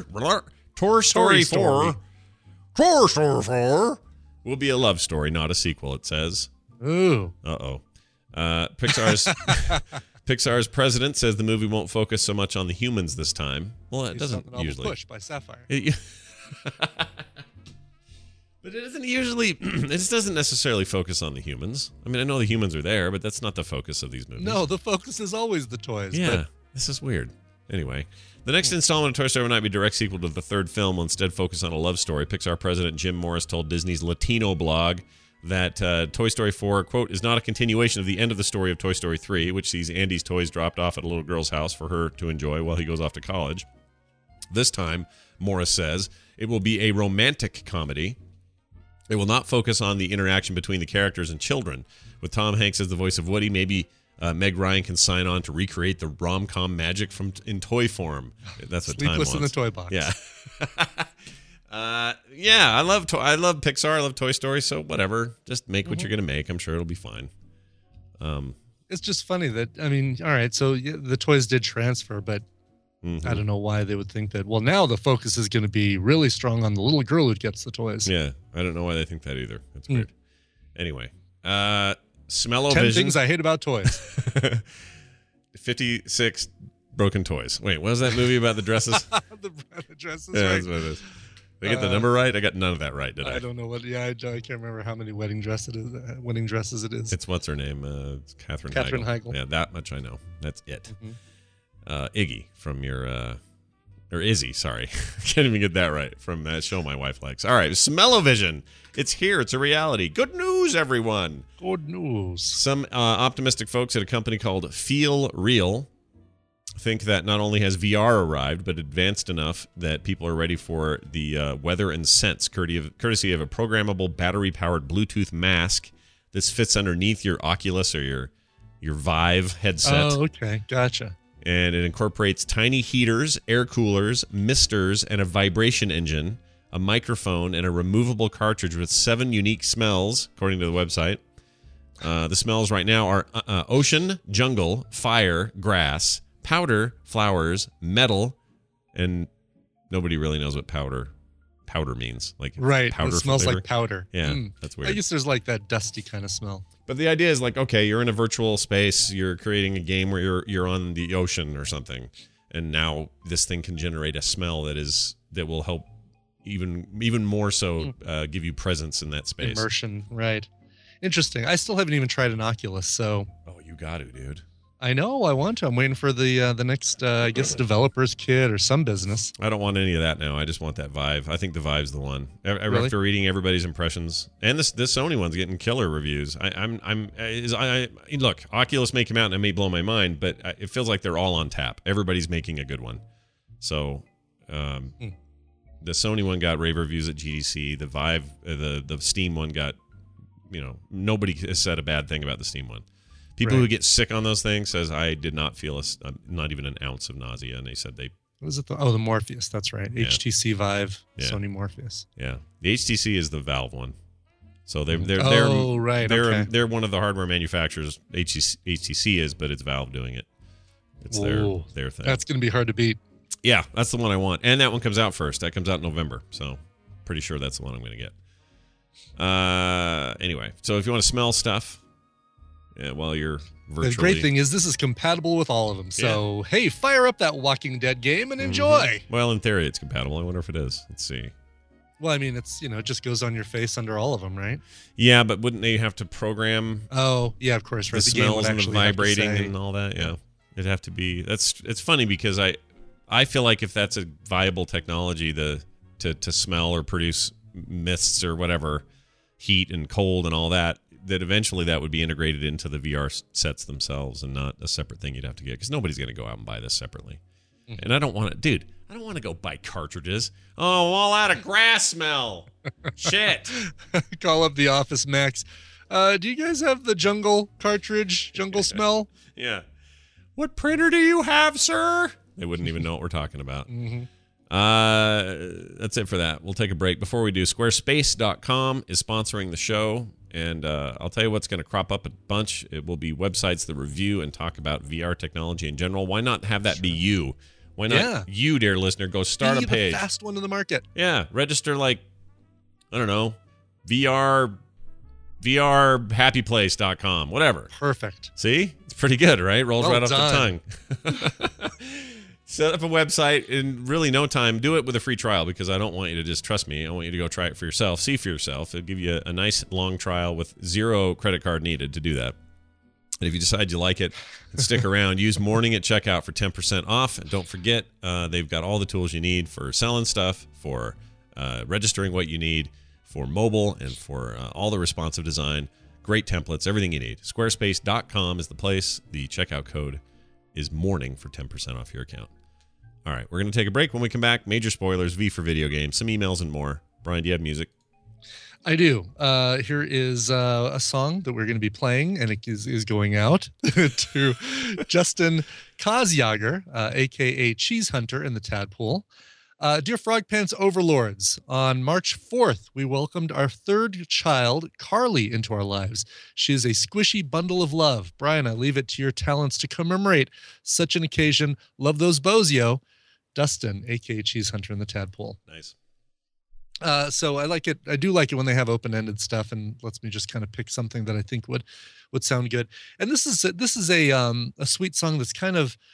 4. Toy Story 4 will be a love story, not a sequel, it says. Ooh. Uh-oh. Pixar's president says the movie won't focus so much on the humans this time. Well, it doesn't usually. Push by Sapphire. But it doesn't usually, it just doesn't necessarily focus on the humans. I mean, I know the humans are there, but that's not the focus of these movies. No, the focus is always the toys. Yeah, this is weird. Anyway, the next installment of Toy Story will not be a direct sequel to the third film. Will instead focus on a love story. Pixar president Jim Morris told Disney's Latino blog that Toy Story 4, quote, is not a continuation of the end of the story of Toy Story 3, which sees Andy's toys dropped off at a little girl's house for her to enjoy while he goes off to college. This time, Morris says, it will be a romantic comedy. It will not focus on the interaction between the characters and children. With Tom Hanks as the voice of Woody, maybe Meg Ryan can sign on to recreate the rom-com magic in toy form. That's what time wants. Sleepless in the Toy Box. Yeah. I love Pixar. I love Toy Story. So whatever, just make what you're gonna make. I'm sure it'll be fine. It's just funny that all right. So the toys did transfer, but I don't know why they would think that. Well, now the focus is going to be really strong on the little girl who gets the toys. Yeah, I don't know why they think that either. That's weird. Anyway, Smell-O-Vision. 10 things I hate about toys. 56 Broken Toys. Wait, what was that movie about the dresses? the dresses, yeah, right? that's what it is. Did I get the number right? I got none of that right, did I? I don't know what. Yeah, I can't remember how many wedding dresses it is. It's what's her name? It's Katherine Heigl. Yeah, that much I know. That's it. Iggy from your, or Izzy, sorry. I can't even get that right, from that show my wife likes. All right, Smell-O-Vision. It's here. It's a reality. Good news, everyone. Good news. Some optimistic folks at a company called Feel Real think that not only has VR arrived, but advanced enough that people are ready for the Weather and Sense, courtesy of a programmable battery-powered Bluetooth mask. This fits underneath your Oculus or your Vive headset. Oh, okay. Gotcha. And it incorporates tiny heaters, air coolers, misters, and a vibration engine, a microphone, and a removable cartridge with 7 unique smells, according to the website. The smells right now are ocean, jungle, fire, grass, powder, flowers, metal, and nobody really knows what powder means. Like right, powder it smells flavor. like powder. Yeah, that's weird. I guess there's like that dusty kind of smell. But the idea is like, okay, you're in a virtual space, you're creating a game where you're on the ocean or something, and now this thing can generate a smell that will help even more so give you presence in that space. Immersion, right? Interesting. I still haven't even tried an Oculus, so. Oh, you got to, dude. I know. I want to. I'm waiting for the next, I guess, developer's kit or some business. I don't want any of that now. I just want that Vive. I think the Vive's the one. Really? After reading everybody's impressions, and this Sony one's getting killer reviews. Look, Oculus may come out and it may blow my mind, but it feels like they're all on tap. Everybody's making a good one. So, the Sony one got rave reviews at GDC. The Vive, the Steam one got, nobody has said a bad thing about the Steam one. People who get sick on those things says I did not feel not even an ounce of nausea, and they said they. What was it? The Morpheus. That's right. Yeah. HTC Vive, Sony Morpheus. Yeah, the HTC is the Valve one, so they're right. They're one of the hardware manufacturers. HTC is, but it's Valve doing it. It's their thing. That's going to be hard to beat. Yeah, that's the one I want, and that one comes out first. That comes out in November, so pretty sure that's the one I'm going to get. Anyway, so if you want to smell stuff. Yeah, while you're virtually. The great thing is this is compatible with all of them. So, hey, fire up that Walking Dead game and enjoy. Well, in theory, it's compatible. I wonder if it is. Let's see. Well, I mean, it's, it just goes on your face under all of them, right? Yeah, but wouldn't they have to program? Oh, yeah, of course. Right. The smells and the vibrating and all that. Yeah, it'd have to be. It's funny because I feel like if that's a viable technology, to smell or produce mists or whatever, heat and cold and all that. That eventually that would be integrated into the VR sets themselves and not a separate thing you'd have to get, because nobody's going to go out and buy this separately. Mm-hmm. And I don't want to, dude, I don't want to go buy cartridges. Oh, I'm all out of grass smell. Shit. Call up the office, Max. Do you guys have the jungle cartridge, jungle smell? Yeah. What printer do you have, sir? They wouldn't even know what we're talking about. Mm-hmm. That's it for that. We'll take a break. Before we do, Squarespace.com is sponsoring the show. And I'll tell you what's going to crop up a bunch. It will be websites that review and talk about VR technology in general. Why not have that be you? Why not you, dear listener, go start a page? The fast one in the market. Yeah, register like, I don't know, VRHappyPlace.com, whatever. Perfect. See? It's pretty good, right? Rolls well right done. off the tongue. Set up a website in really no time. Do it with a free trial, because I don't want you to just trust me. I want you to go try it for yourself. See for yourself. It'll give you a nice long trial with 0 credit card needed to do that. And if you decide you like it, stick around. Use Morning at checkout for 10% off. And don't forget, they've got all the tools you need for selling stuff, for registering what you need, for mobile, and for all the responsive design. Great templates, everything you need. Squarespace.com is the place. The checkout code is Morning for 10% off your account. All right, we're going to take a break. When we come back, major spoilers, V for video games, some emails, and more. Brian, do you have music? I do. Here is a song that we're going to be playing, and it is going out to Justin Kozjager, a.k.a. Cheese Hunter in the Tadpole. Dear Frog Pants Overlords, on March 4th, we welcomed our 3rd child, Carly, into our lives. She is a squishy bundle of love. Brian, I leave it to your talents to commemorate such an occasion. Love those bows, yo. Dustin, a.k.a. Cheese Hunter in the Tadpole. Nice. So I like it. I do like it when they have open-ended stuff and lets me just kind of pick something that I think would sound good. And this is a sweet song that's kind of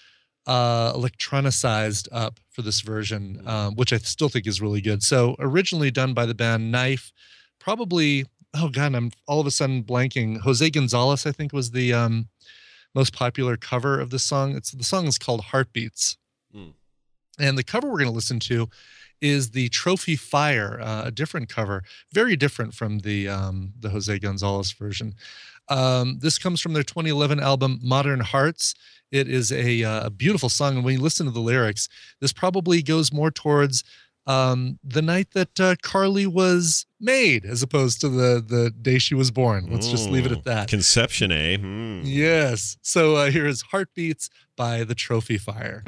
electronicized up for this version, which I still think is really good. So originally done by the band Knife, probably, oh God, I'm all of a sudden blanking. Jose Gonzalez, I think, was the most popular cover of the song. The song is called Heartbeats. And the cover we're going to listen to is the Trophy Fire, a different cover, very different from the Jose Gonzalez version. This comes from their 2011 album, Modern Hearts. It is a beautiful song. And when you listen to the lyrics, this probably goes more towards the night that Carly was made, as opposed to the day she was born. Let's just leave it at that. Conception, eh? Yes. So here is Heartbeats by the Trophy Fire.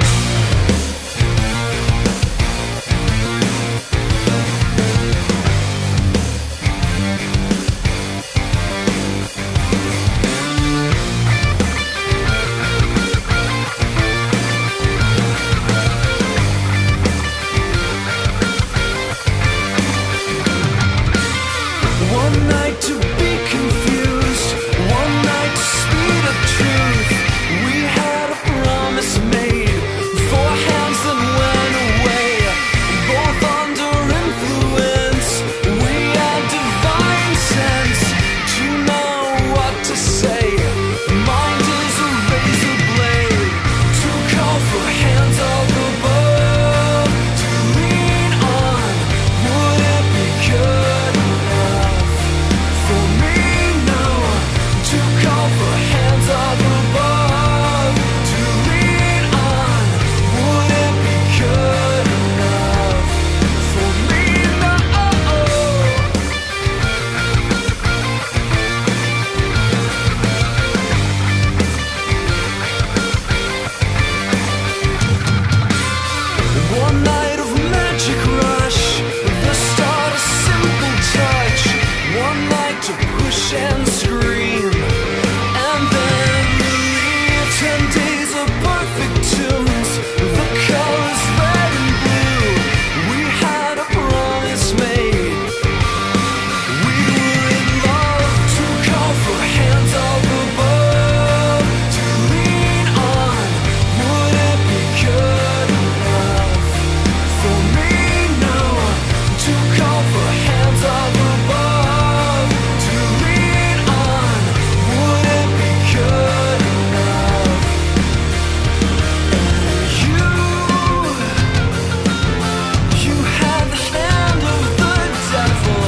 One night to be confused, one night to speed of truth. We had a promise made, 4 hands that went away, both under influence. We had divine sense to know what to say. Mind is a razor blade to call for hands of above to lean on. Would it be good enough for me now to call for hands of above to lean on? Would it be good enough for me now? One night of magic rush, the start a simple touch. One night to push and scream, and then leave. 10 days of perfect tunes, the colors red and blue. We had a promise made. We were in love to call for hands of above to lean on. Would it be good enough for me now to call for hands of above to lean on? Would it be good enough? You had the hand of the devil,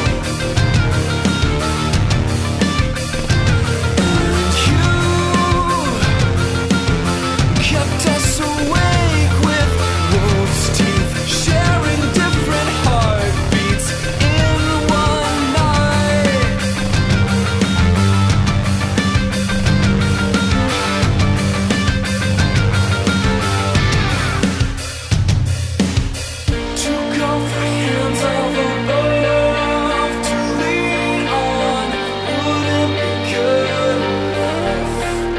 and you kept us awake with wolves' teeth, sharing different heartbeats in one night. To go for hands of above to lean on. Would it be good enough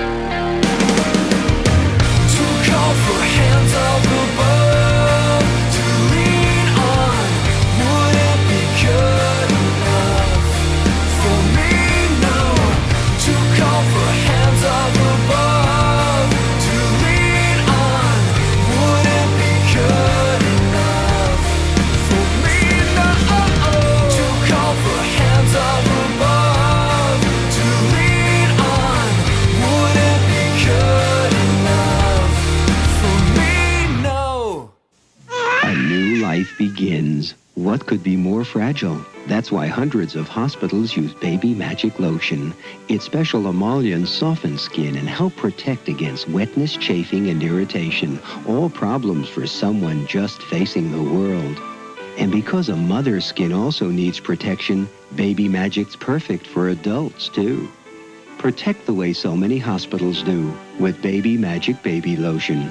to call for hands of above to lean on? Would it be good enough for me now to call for hands of above to lean on? Would it be good enough for me now to call for hands of above to lean on? Would it be good enough for me now? A new life begins. What could be more fragile? That's why hundreds of hospitals use Baby Magic Lotion. Its special emollients soften skin and help protect against wetness, chafing, and irritation. All problems for someone just facing the world. And because a mother's skin also needs protection, Baby Magic's perfect for adults, too. Protect the way so many hospitals do with Baby Magic Baby Lotion.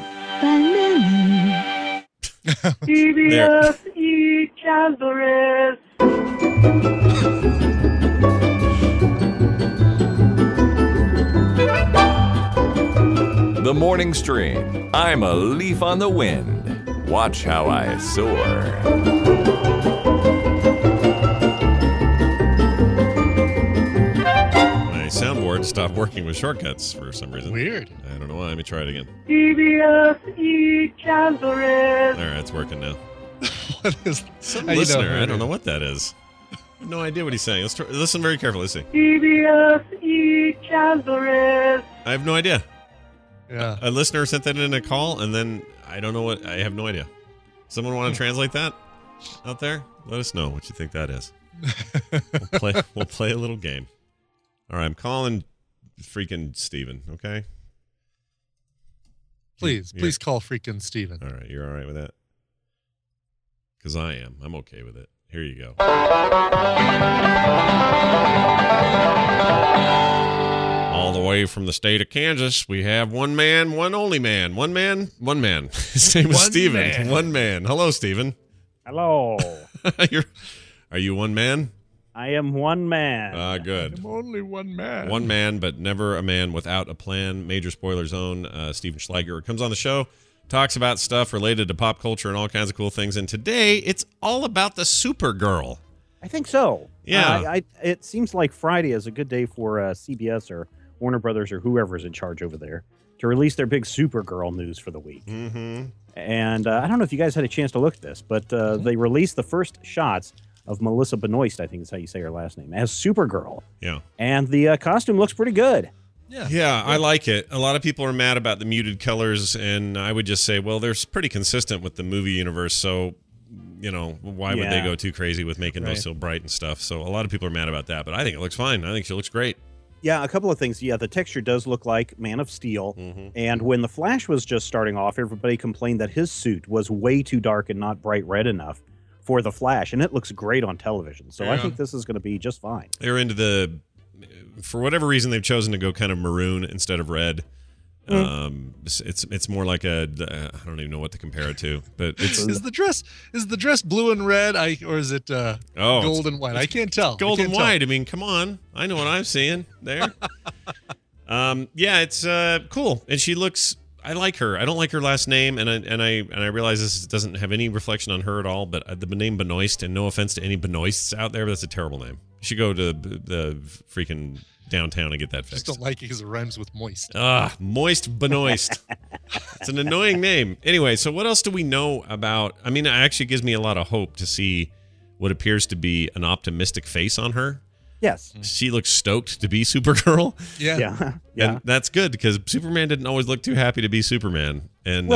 CBS Calvaris. The Morning Stream. I'm a leaf on the wind. Watch how I soar. My soundboard stopped working with shortcuts for some reason. Weird. I don't don't know why. Let me try it again. CBS Chancellor. All right, it's working now. What is some listener? I don't know what that is. I have no idea what he's saying. Let's listen very carefully. Let's see. CBS Chancellor. I have no idea. Yeah. A listener sent that in a call, and then I don't know what. I have no idea. Someone want to translate that out there? Let us know what you think that is. We'll play a little game. All right, I'm calling freaking Steven, okay? Please call freaking Steven. All right, you're all right with that? Because I am. I'm okay with it. Here you go. All the way from the state of Kansas, we have one man, one only man. One man. His name is Steven. One man. Hello, Steven. Hello. Are you one man? I am one man. Good. I'm only one man. One man, but never a man without a plan. Major Spoiler Zone. Steven Schleicher comes on the show, talks about stuff related to pop culture and all kinds of cool things. And today, it's all about the Supergirl. I think so. Yeah. It seems like Friday is a good day for CBS or Warner Brothers or whoever's in charge over there to release their big Supergirl news for the week. Mm-hmm. And I don't know if you guys had a chance to look at this, but they released the first shots of Melissa Benoist, I think is how you say her last name, as Supergirl. Yeah. And the costume looks pretty good. Yeah, I like it. A lot of people are mad about the muted colors, and I would just say, well, they're pretty consistent with the movie universe, so, why would they go too crazy with making those so bright and stuff? So a lot of people are mad about that, but I think it looks fine. I think she looks great. Yeah, a couple of things. Yeah, the texture does look like Man of Steel. Mm-hmm. And when The Flash was just starting off, everybody complained that his suit was way too dark and not bright red enough for The Flash. And it looks great on television. So I think this is going to be just fine. They're into for whatever reason, they've chosen to go kind of maroon instead of red. It's more like I don't even know what to compare it to, but it's is the dress blue and red, or is it gold and white? I can't tell. Gold and white. I mean, come on, I know what I'm seeing there. It's cool, and she looks. I like her. I don't like her last name, and I realize this doesn't have any reflection on her at all. But the name Benoist, and no offense to any Benoists out there, but that's a terrible name. You should go to the freaking downtown and get that fixed. Just don't like it because it rhymes with moist. Moist Benoist. It's an annoying name. Anyway, so what else do we know about? I mean, it actually gives me a lot of hope to see what appears to be an optimistic face on her. Yes. She looks stoked to be Supergirl. Yeah. And that's good because Superman didn't always look too happy to be Superman. And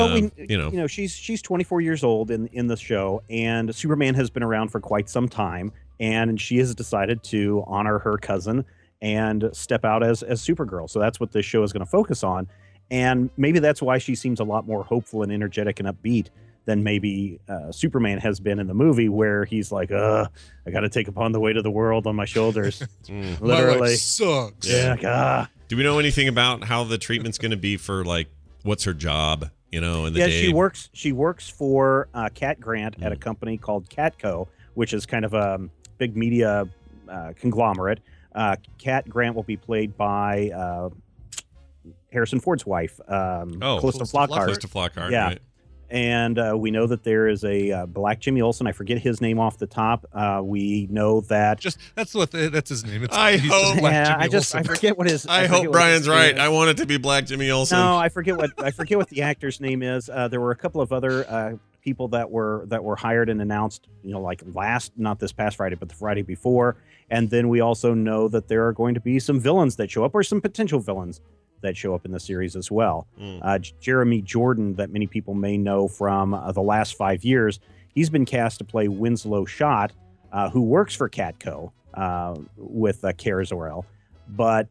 she's 24 years old in the show, and Superman has been around for quite some time, and she has decided to honor her cousin and step out as Supergirl. So that's what this show is going to focus on. And maybe that's why she seems a lot more hopeful and energetic and upbeat than maybe Superman has been in the movie, where he's like, I got to take upon the weight of the world on my shoulders. Literally. My life sucks. Yeah. Do we know anything about how the treatment's going to be for, like, what's her job, in the day? She works for Cat Grant at a company called Catco, which is kind of a big media conglomerate. Cat Grant will be played by Harrison Ford's wife, Calista Flockhart. Yeah. Right. And we know that there is a Black Jimmy Olsen. I forget his name off the top. We know that that's his name. I forget what his. I hope Brian's right. I want it to be Black Jimmy Olsen. No, I forget what the actor's name is. There were a couple of other people that were hired and announced, like not this past Friday, but the Friday before. And then we also know that there are going to be some villains that show up, or some potential villains that show up in the series as well. Jeremy Jordan, that many people may know from the last 5 years, he's been cast to play Winslow Schott, who works for Catco with Kara Zor-El. But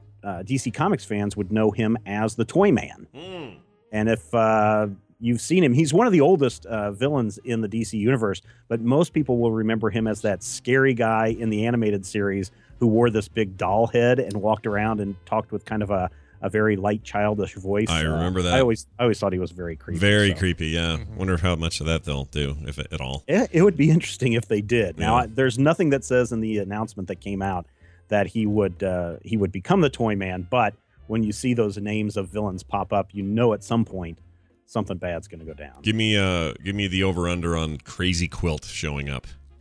DC Comics fans would know him as the Toy Man. And if you've seen him, he's one of the oldest villains in the DC universe, but most people will remember him as that scary guy in the animated series who wore this big doll head and walked around and talked with kind of a very light, childish voice. I remember that. I always thought he was very creepy. Very creepy, yeah. Wonder how much of that they'll do, if at all. It would be interesting if they did. Now, there's nothing that says in the announcement that came out that he would become the Toy Man, but when you see those names of villains pop up, at some point something bad's going to go down. Give me the over-under on Crazy Quilt showing up.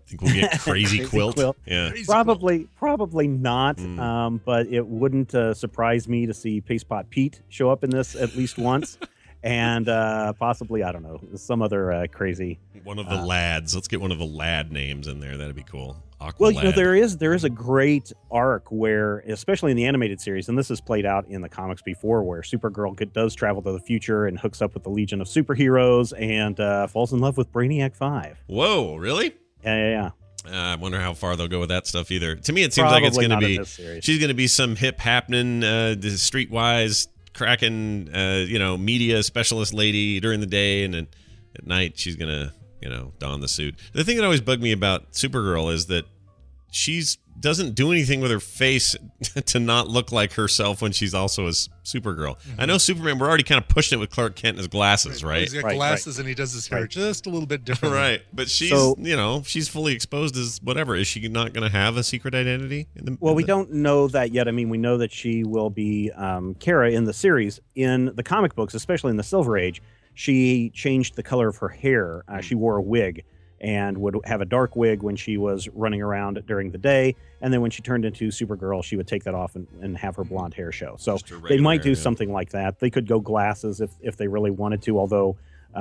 Think we'll get Crazy Quilt? Yeah. Probably not. But it wouldn't surprise me to see Paste Pot Pete show up in this at least once. And possibly, I don't know, some other crazy. One of the lads. Let's get one of the lad names in there. That'd be cool. Well, there is a great arc where, especially in the animated series, and this has played out in the comics before, where Supergirl does travel to the future and hooks up with the Legion of Superheroes and falls in love with Brainiac 5. Whoa, really? Yeah. I wonder how far they'll go with that stuff either. To me, it seems like it's going to be she's going to be some hip happening, streetwise cracking, media specialist lady during the day, and then at night she's going to don the suit. The thing that always bugged me about Supergirl is that she's doesn't do anything with her face to not look like herself when she's also a Supergirl. I know Superman, we're already kind of pushing it with Clark Kent and his glasses, right? He's got glasses and he does his hair just a little bit different. Right. But she's, she's fully exposed as whatever. Is she not going to have a secret identity? We don't know that yet. I mean, we know that she will be Kara in the series. In the comic books, especially in the Silver Age, she changed the color of her hair. She wore a wig and would have a dark wig when she was running around during the day. And then when she turned into Supergirl, she would take that off and have her blonde hair show. So they might do something like that. They could go glasses if they really wanted to, although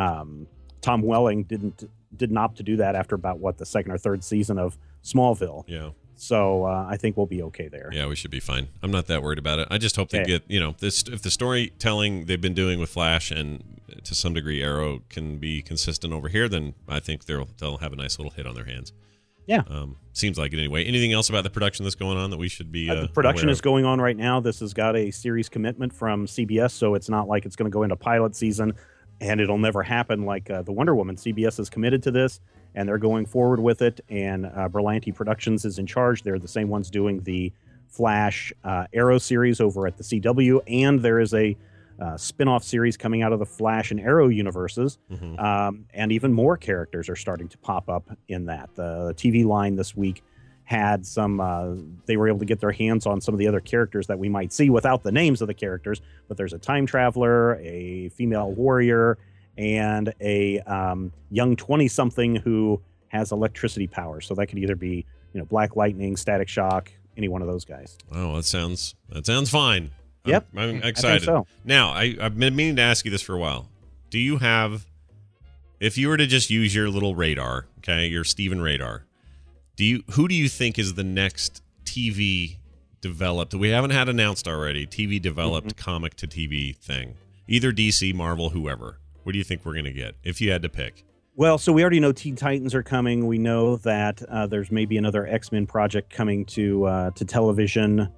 Tom Welling didn't opt to do that after about, the second or third season of Smallville. Yeah. So I think we'll be okay there. Yeah, we should be fine. I'm not that worried about it. I just hope they get, this. If the storytelling they've been doing with Flash and to some degree Arrow can be consistent over here, then I think they'll have a nice little hit on their hands. Yeah. Seems like it anyway. Anything else about the production that's going on that we should be the production is going on right now. This has got a series commitment from CBS, so it's not like it's going to go into pilot season and it'll never happen like the Wonder Woman. CBS is committed to this, and they're going forward with it, and Berlanti Productions is in charge. They're the same ones doing the Flash Arrow series over at the CW, and there is a spin-off series coming out of the Flash and Arrow universes, and even more characters are starting to pop up in that. The TV line this week had some, they were able to get their hands on some of the other characters that we might see without the names of the characters, but there's a time traveler, a female warrior, and a young 20-something who has electricity powers. So that could either be, Black Lightning, Static Shock, any one of those guys. Oh, that sounds fine. Yep. I'm excited. I think so. Now, I've been meaning to ask you this for a while. Do you have, if you were to just use your little radar, okay, your Steven radar, who do you think is the next TV developed, we haven't had announced already, TV developed comic to TV thing? Either DC, Marvel, whoever. What do you think we're going to get if you had to pick? Well, so we already know Teen Titans are coming. We know that there's maybe another X-Men project coming to television.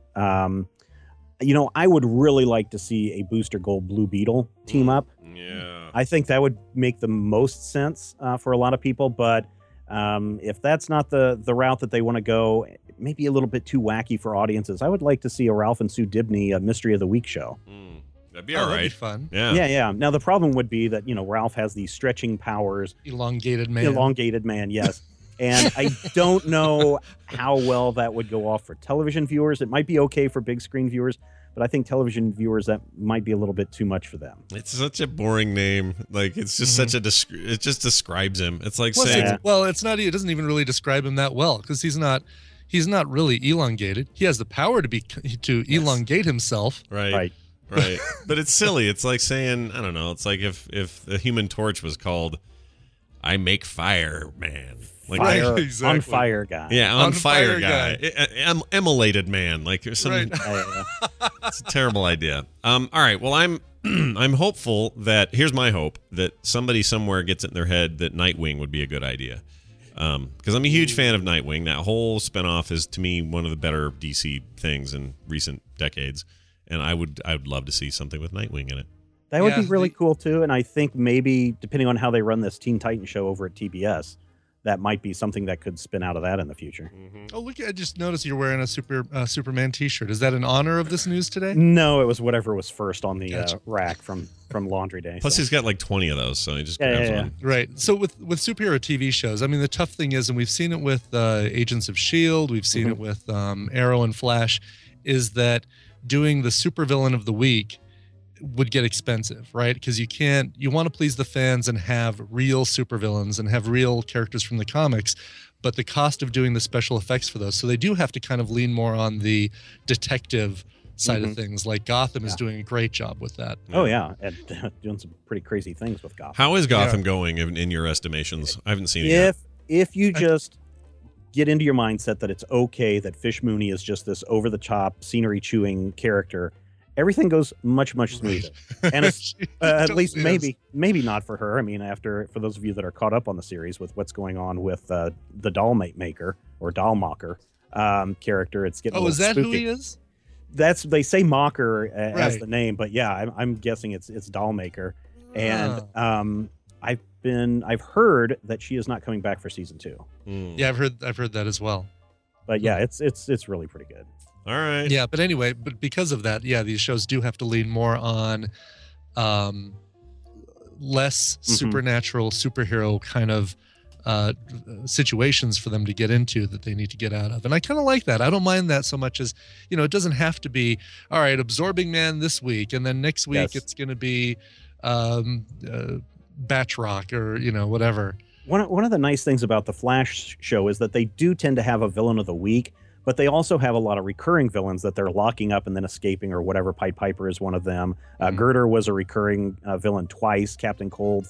I would really like to see a Booster Gold Blue Beetle team up. Yeah. I think that would make the most sense for a lot of people. But if that's not the route that they want to go, maybe a little bit too wacky for audiences, I would like to see a Ralph and Sue Dibny Mystery of the Week show. That'd be all right. That'd be fun. Yeah. Now, the problem would be that, Ralph has these stretching powers. Elongated man, yes. And I don't know how well that would go off for television viewers. It might be okay for big screen viewers, but I think television viewers, that might be a little bit too much for them. It's such a boring name. Like, it's just it just describes him. It's like saying... it's not, it doesn't even really describe him that well, because he's not really elongated. He has the power to elongate himself. Right. But it's silly. It's like saying, I don't know, it's like if the Human Torch was called I Make Fire Man. Like exactly. On fire guy. Yeah, on fire guy. Emulated man. Like some. Right. It's a terrible idea. All right. Well, I'm hopeful that here's my hope that somebody somewhere gets it in their head that Nightwing would be a good idea. Because I'm a huge fan of Nightwing. That whole spinoff is to me one of the better DC things in recent decades, and I would love to see something with Nightwing in it. That would be really cool too. And I think maybe depending on how they run this Teen Titans show over at TBS, that might be something that could spin out of that in the future. Oh, look! I just noticed you're wearing a Superman T-shirt. Is that in honor of this news today? No, it was whatever was first on the rack from Laundry Day. Plus, he's got like 20 of those, so he just grabs one. Right. So with superhero TV shows, I mean, the tough thing is, and we've seen it with Agents of S.H.I.E.L.D., we've seen it with Arrow and Flash, is that doing the supervillain of the week would get expensive, right? Because you want to please the fans and have real supervillains and have real characters from the comics, but the cost of doing the special effects for those. So they do have to kind of lean more on the detective side of things. Like Gotham is doing a great job with that. Oh yeah, and doing some pretty crazy things with Gotham. How is Gotham going in your estimations? I haven't seen it yet. If you just get into your mindset that it's okay that Fish Mooney is just this over-the-top, scenery-chewing character, everything goes much, much smoother. And it's, at least maybe not for her. I mean, for those of you that are caught up on the series with what's going on with the Dollmaker or Dollmaker character, it's getting a little is that spooky. who he is? They say Mocker as the name, but yeah, I'm guessing it's Dollmaker. And I've heard that she is not coming back for season 2. Yeah, I've heard that as well. But yeah, it's really pretty good. All right. Yeah, but anyway, because of that, yeah, these shows do have to lean more on less supernatural superhero kind of situations for them to get into that they need to get out of. And I kind of like that. I don't mind that so much as, it doesn't have to be, all right, Absorbing Man this week, and then next week it's going to be Batroc or, whatever. One of the nice things about the Flash show is that they do tend to have a villain of the week, but they also have a lot of recurring villains that they're locking up and then escaping or whatever. Pied Piper is one of them. Girder was a recurring villain twice. Captain Cold,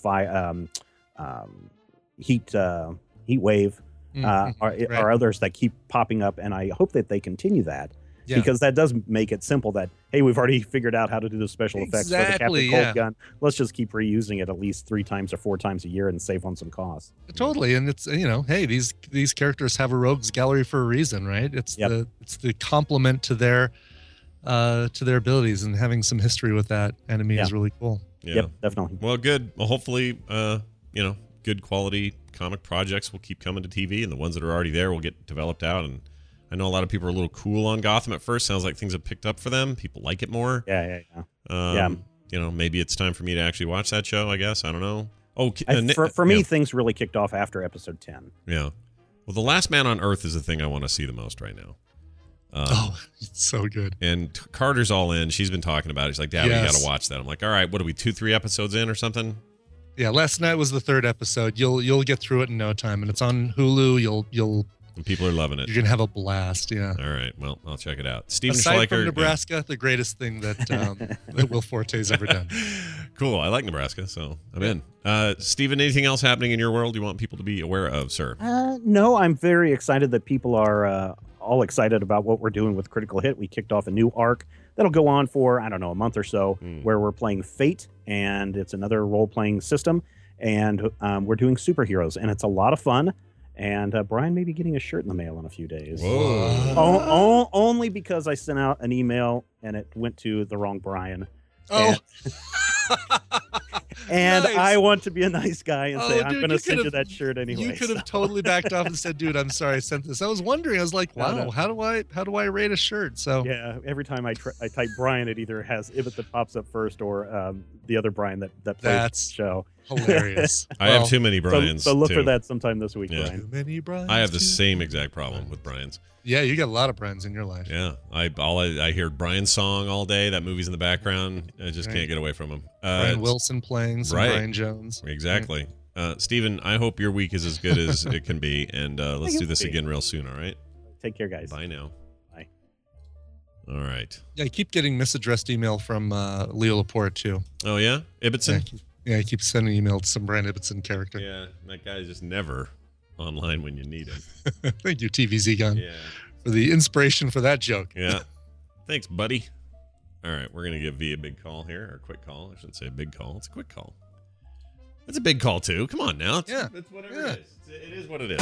Heat Wave are others that keep popping up, and I hope that they continue that. Yeah. Because that does make it simple that, hey, we've already figured out how to do the special effects for the Captain Cold gun. Let's just keep reusing it at least 3 times or 4 times a year and save on some costs. Totally. And it's, hey, these characters have a rogues gallery for a reason, right? It's the complement to their abilities, and having some history with that enemy is really cool. Yeah. Yep, definitely. Well, good. Well, hopefully, good quality comic projects will keep coming to TV, and the ones that are already there will get developed out. And I know a lot of people are a little cool on Gotham at first. Sounds like things have picked up for them. People like it more. Yeah. Maybe it's time for me to actually watch that show, I guess. I don't know. Oh, for me, things really kicked off after episode 10. Yeah. Well, The Last Man on Earth is the thing I want to see the most right now. It's so good. And Carter's all in. She's been talking about it. She's like, Dad, you got to watch that. I'm like, all right, what are we, 2-3 episodes in or something? Yeah, last night was the 3rd episode. You'll get through it in no time, and it's on Hulu. You'll and people are loving it. You're gonna have a blast. Yeah. All right. Well, I'll check it out. Steven Aside Schleicher, from Nebraska, the greatest thing that Will Forte's ever done. Cool. I like Nebraska, so I'm in. Steven, anything else happening in your world you want people to be aware of, sir? No, I'm very excited that people are all excited about what we're doing with Critical Hit. We kicked off a new arc that'll go on for, a month or so, where we're playing Fate, and it's another role-playing system, and we're doing superheroes, and it's a lot of fun. And Brian may be getting a shirt in the mail in a few days. Whoa. Only because I sent out an email and it went to the wrong Brian. And Nice. I want to be a nice guy and say, I'm going to send you that shirt anyway. You could have totally backed off and said, dude, I'm sorry I sent this. I was wondering. I was like, wow, how do I rate a shirt? So yeah, every time I type Brian, it either has Ibbott that pops up first or the other Brian that plays the show. Hilarious. I have too many Brians. So look too. for that sometime this week, Brian. Too many Brians. I have the same exact problem with Brian's. Yeah, you got a lot of Brians in your life. Yeah, I hear Brian's song all day. That movie's in the background. I just can't get away from him. Brian Wilson playing some Brian Jones. Exactly. Steven, I hope your week is as good as it can be, and let's do this again real soon, all right? Take care, guys. Bye now. Bye. All right. Yeah, I keep getting misaddressed email from Leo Laporte, too. Oh, yeah? Ibbotson? Yeah, I keep sending email to some Brian Ibbotson character. Yeah, that guy is just never online when you need him. Thank you, TVZ Gun, for the inspiration for that joke. Yeah. Thanks, buddy. All right, we're going to give V a big call here, or a quick call. I shouldn't say a big call. It's a quick call. It's a big call, too. Come on now. It's whatever it is. It is what it is.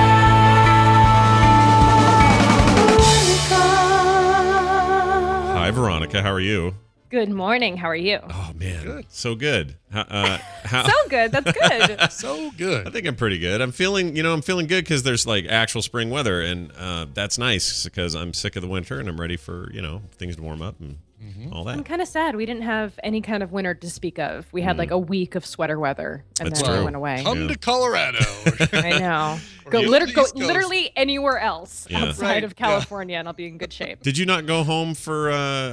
Hi, Veronica. How are you? Good morning. How are you? Oh, man. So good. So good. That's good. So good. I think I'm pretty good. I'm feeling good because there's like actual spring weather, and that's nice because I'm sick of the winter and I'm ready for, things to warm up and all that. I'm kind of sad we didn't have any kind of winter to speak of. We had like a week of sweater weather and That's then true. it went away. Come to Colorado. I know. Go, You- go East Coast. literally anywhere else Yeah. outside Right, of California, and I'll be in good shape. Did you not go home for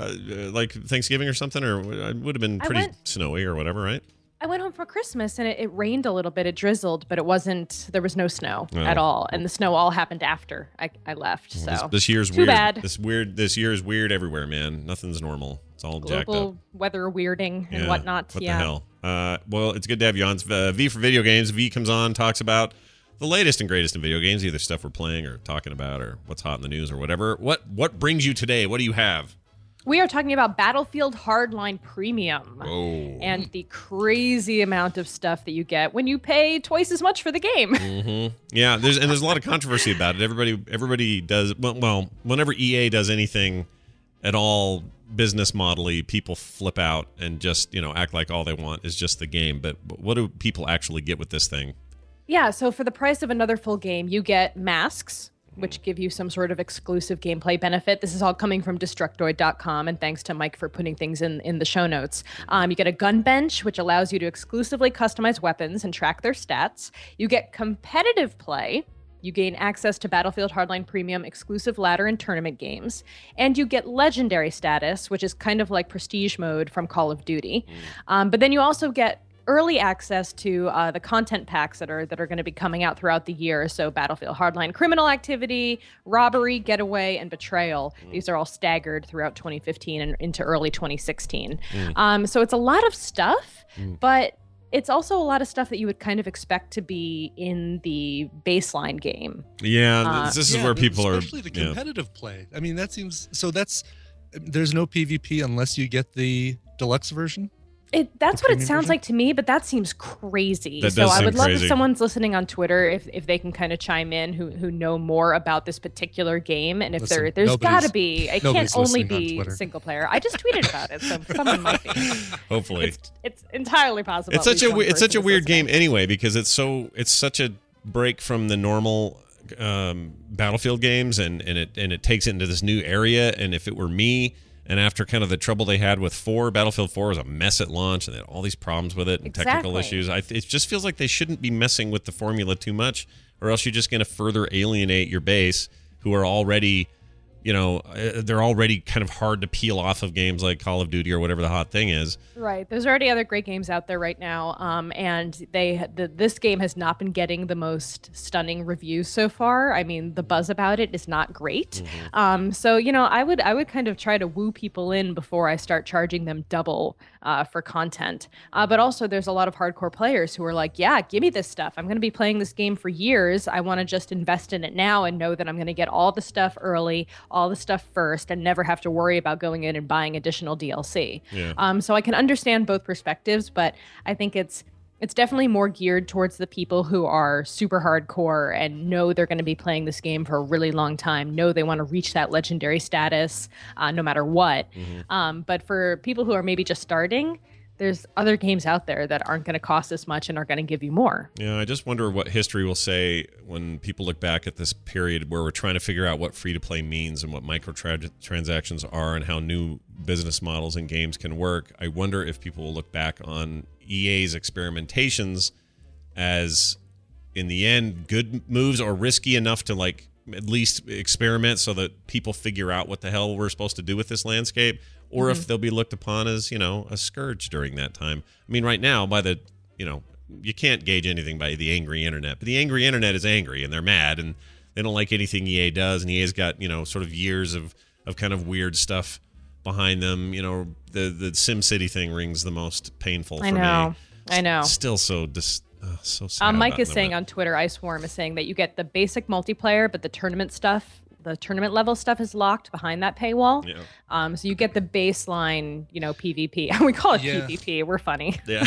like Thanksgiving or something, or it would have been I pretty went- snowy or whatever, right? I went home for Christmas, and it rained a little bit. It drizzled, but it wasn't. There was no snow Oh. at all, and the snow all happened after I left. So This year's too weird. bad. This year is weird everywhere, man. Nothing's normal. It's all jacked up. Global weather weirding and Yeah. whatnot. What yeah. the hell? Well, it's good to have you on. V for Video Games. V comes on, talks about the latest and greatest in video games, either stuff we're playing or talking about or what's hot in the news or whatever. What brings you today? What do you have? We are talking about Battlefield Hardline Premium Oh. and the crazy amount of stuff that you get when you pay twice as much for the game. Mm-hmm. Yeah, there's a lot of controversy about it. Everybody does well. Whenever EA does anything at all business model-y, people flip out and just act like all they want is just the game. But what do people actually get with this thing? Yeah, so for the price of another full game, you get masks, which give you some sort of exclusive gameplay benefit. This is all coming from Destructoid.com, and thanks to Mike for putting things in the show notes. You get a gun bench, which allows you to exclusively customize weapons and track their stats. You get competitive play. You gain access to Battlefield Hardline Premium exclusive ladder and tournament games. And you get legendary status, which is kind of like prestige mode from Call of Duty. But then you also get early access to the content packs that are going to be coming out throughout the year. So Battlefield Hardline Criminal Activity, Robbery, Getaway, and Betrayal. These are all staggered throughout 2015 and into early 2016. So it's a lot of stuff, but it's also a lot of stuff that you would kind of expect to be in the baseline game. Yeah, this is where people are. Especially the competitive play. I mean, that seems so. There's no PvP unless you get the deluxe version. That's what it sounds like to me, but that seems crazy. That So does I seem would love crazy. if someone's listening on Twitter if they can kind of chime in who know more about this particular game, and if Listen, there's got to nobody's- be. It nobody's can't only listening on be Twitter. single player. I just tweeted about it, so someone might be. Hopefully, It's entirely possible. it's such a weird game anyway because it's such a break from the normal Battlefield games, and it takes it into this new area. And if it were me, and after kind of the trouble they had with Battlefield 4 was a mess at launch, and they had all these problems with it and technical issues. It just feels like they shouldn't be messing with the formula too much, or else you're just going to further alienate your base, who are already, they're already kind of hard to peel off of games like Call of Duty or whatever the hot thing is. Right. There's already other great games out there right now, and this game has not been getting the most stunning reviews so far. I mean, the buzz about it is not great. So I would kind of try to woo people in before I start charging them double for content. But also, there's a lot of hardcore players who are like, yeah, give me this stuff. I'm going to be playing this game for years. I want to just invest in it now and know that I'm going to get all the stuff early, all the stuff first, and never have to worry about going in and buying additional DLC. Yeah. So I can understand both perspectives, but I think it's definitely more geared towards the people who are super hardcore and know they're going to be playing this game for a really long time, know they want to reach that legendary status no matter what. But for people who are maybe just starting, there's other games out there that aren't going to cost as much and are going to give you more. Yeah, I just wonder what history will say when people look back at this period where we're trying to figure out what free-to-play means and what microtransactions are and how new business models and games can work. I wonder if people will look back on EA's experimentations as, in the end, good moves or risky enough to at least experiment so that people figure out what the hell we're supposed to do with this landscape, or if they'll be looked upon as, a scourge during that time. I mean, right now, you can't gauge anything by the angry internet, but the angry internet is angry and they're mad and they don't like anything EA does, and EA's got, sort of years of kind of weird stuff behind them. The SimCity thing rings the most painful for me. I know. Still so sad. Mike is about saying it. on Twitter, Iceworm is saying that you get the basic multiplayer, but the tournament level stuff is locked behind that paywall. Yeah. So you get the baseline, PvP. We call it Yeah. PvP. We're funny. Yeah.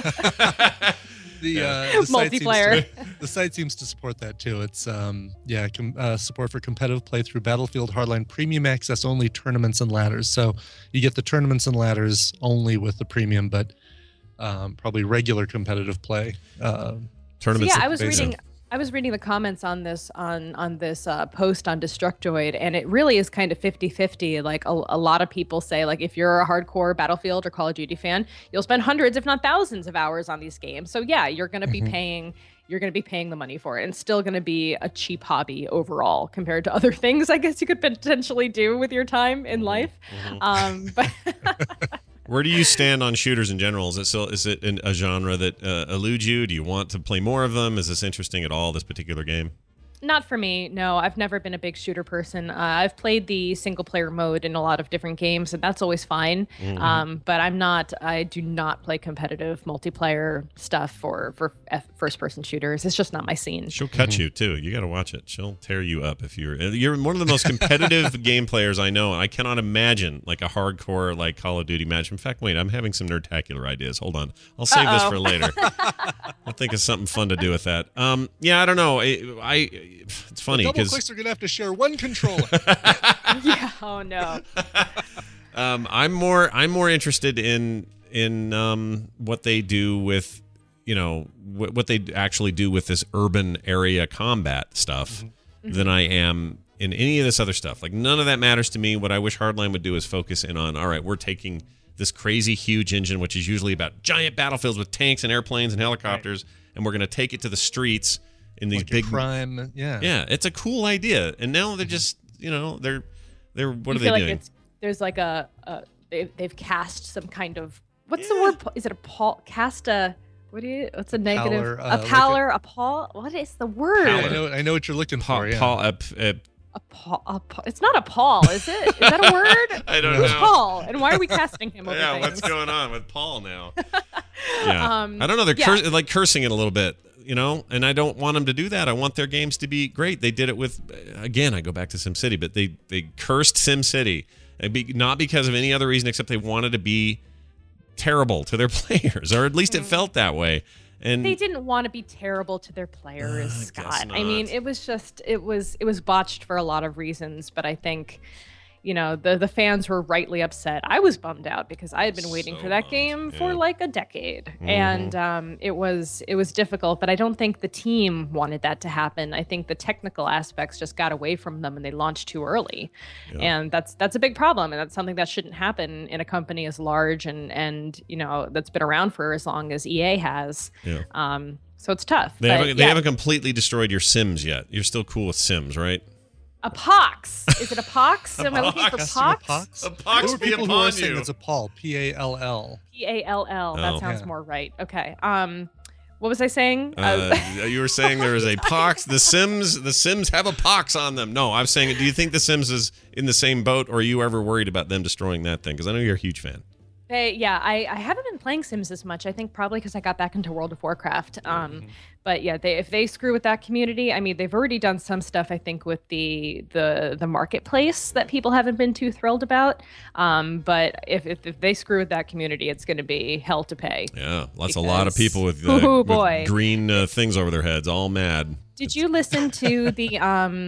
The multiplayer. The site seems to support that too. It's support for competitive play through Battlefield Hardline Premium Access only tournaments and ladders. So you get the tournaments and ladders only with the premium, but probably regular competitive play. Tournaments. So I was reading the comments on this post on Destructoid, and it really is kind of 50-50. Like a lot of people say, like, if you're a hardcore Battlefield or Call of Duty fan, you'll spend hundreds, if not thousands, of hours on these games. So yeah, you're going to be paying, you're going to be paying the money for it. And it's still going to be a cheap hobby overall compared to other things I guess you could potentially do with your time in life. But where do you stand on shooters in general? Is it a genre that eludes you? Do you want to play more of them? Is this interesting at all, this particular game? Not for me. No, I've never been a big shooter person. I've played the single player mode in a lot of different games, and that's always fine. But I do not play competitive multiplayer stuff for first person shooters. It's just not my scene. She'll cut you too. You got to watch it. She'll tear you up if you're one of the most competitive game players I know. I cannot imagine like a hardcore like Call of Duty match. In fact, wait, I'm having some nerdtacular ideas. Hold on. I'll save this for later. I'll think of something fun to do with that. Yeah, I don't know. It's funny because Double Clicks are gonna have to share one controller. Yeah. Oh no. I'm more interested in what they do with what they actually do with this urban area combat stuff than I am in any of this other stuff. Like none of that matters to me. What I wish Hardline would do is focus in on, all right, we're taking this crazy huge engine, which is usually about giant battlefields with tanks and airplanes and helicopters, and we're going to take it to the streets in these like big crime. Yeah, it's a cool idea. And now they're just, they're what are they doing? There's like they've cast some kind of, what's the word? Is it what's a negative? Pallor, a pallor, a paul? What is the word? I know what you're looking for. Yeah. It's not a Paul, is it? Is that a word? I don't know. Who's Paul? And why are we casting him over things? What's going on with Paul now? Yeah. I don't know. They're cursing it a little bit, and I don't want them to do that. I want their games to be great. They did it with, again, I go back to SimCity, but they cursed SimCity, not because of any other reason except they wanted to be terrible to their players, or at least it felt that way. And they didn't want to be terrible to their players, Scott. I mean, it was botched for a lot of reasons, but I think, the fans were rightly upset. I was bummed out because I had been waiting for that game for like a decade, and it was difficult. But I don't think the team wanted that to happen. I think the technical aspects just got away from them, and they launched too early, and that's a big problem. And that's something that shouldn't happen in a company as large and that's been around for as long as EA has. Yeah. So it's tough. They haven't completely destroyed your Sims yet. You're still cool with Sims, right? A pox. Is it a pox? Am I looking for pox? A pox be upon you. It's a Paul. P-A-L-L. P-A-L-L. That sounds more right. Okay. What was I saying? You were saying there is a pox. The Sims have a pox on them. No, I was saying, do you think the Sims is in the same boat, or are you ever worried about them destroying that thing? Because I know you're a huge fan. I haven't been playing Sims as much. I think probably because I got back into World of Warcraft. But yeah, if they screw with that community, I mean, they've already done some stuff, I think, with the marketplace that people haven't been too thrilled about. But if they screw with that community, it's going to be hell to pay. Yeah, a lot of people with green things over their heads, all mad. Did you listen to the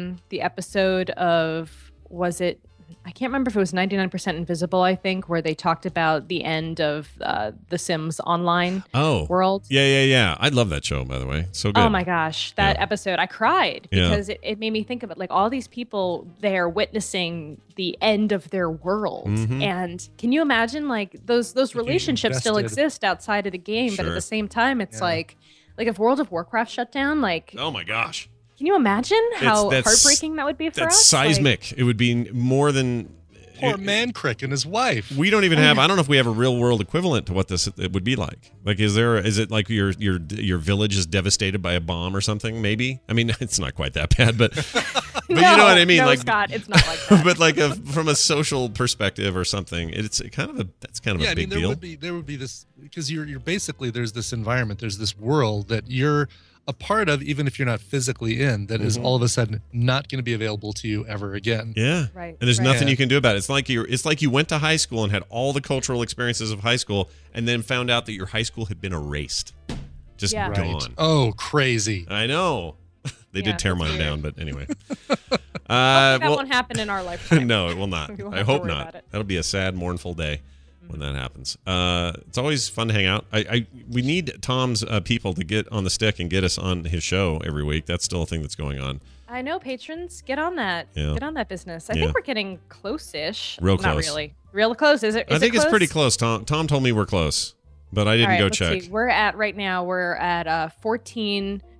episode of, was it, I can't remember if it was 99% Invisible, I think, where they talked about the end of The Sims Online world. Yeah. I love that show, by the way. So good. Oh, my gosh. That episode, I cried because it made me think of it. Like, all these people, they're witnessing the end of their world. And can you imagine, like, those relationships still exist outside of the game, but at the same time, it's like if World of Warcraft shut down, like... Oh, my gosh. Can you imagine how heartbreaking that would be for us? That's seismic. It would be more than... Poor Mancrick and his wife. We don't even have... I don't know if we have a real world equivalent to what it would be like. Like, is it like your village is devastated by a bomb or something, maybe? I mean, it's not quite that bad, but you know what I mean? No, like, Scott, it's not like that. But like from a social perspective or something, it's kind of a big deal. There would be this, because you're basically, there's this environment, there's this world that you're a part of, even if you're not physically in, that is all of a sudden not going to be available to you ever again. Yeah. Right. And there's nothing you can do about it. It's like you went to high school and had all the cultural experiences of high school and then found out that your high school had been erased. Just gone. Right. Oh, crazy. I know. They did tear mine down, but anyway. That won't happen in our lifetime. No, it will not. I hope not. That'll be a sad, mournful day when that happens. It's always fun to hang out. We need Tom's people to get on the stick and get us on his show every week. That's still a thing that's going on. I know, patrons. Get on that. Yeah. Get on that business. I think we're getting close-ish. Real close. Not really. Real close. Is it? I think it's pretty close. Tom told me we're close, but I didn't go check. See. We're at 14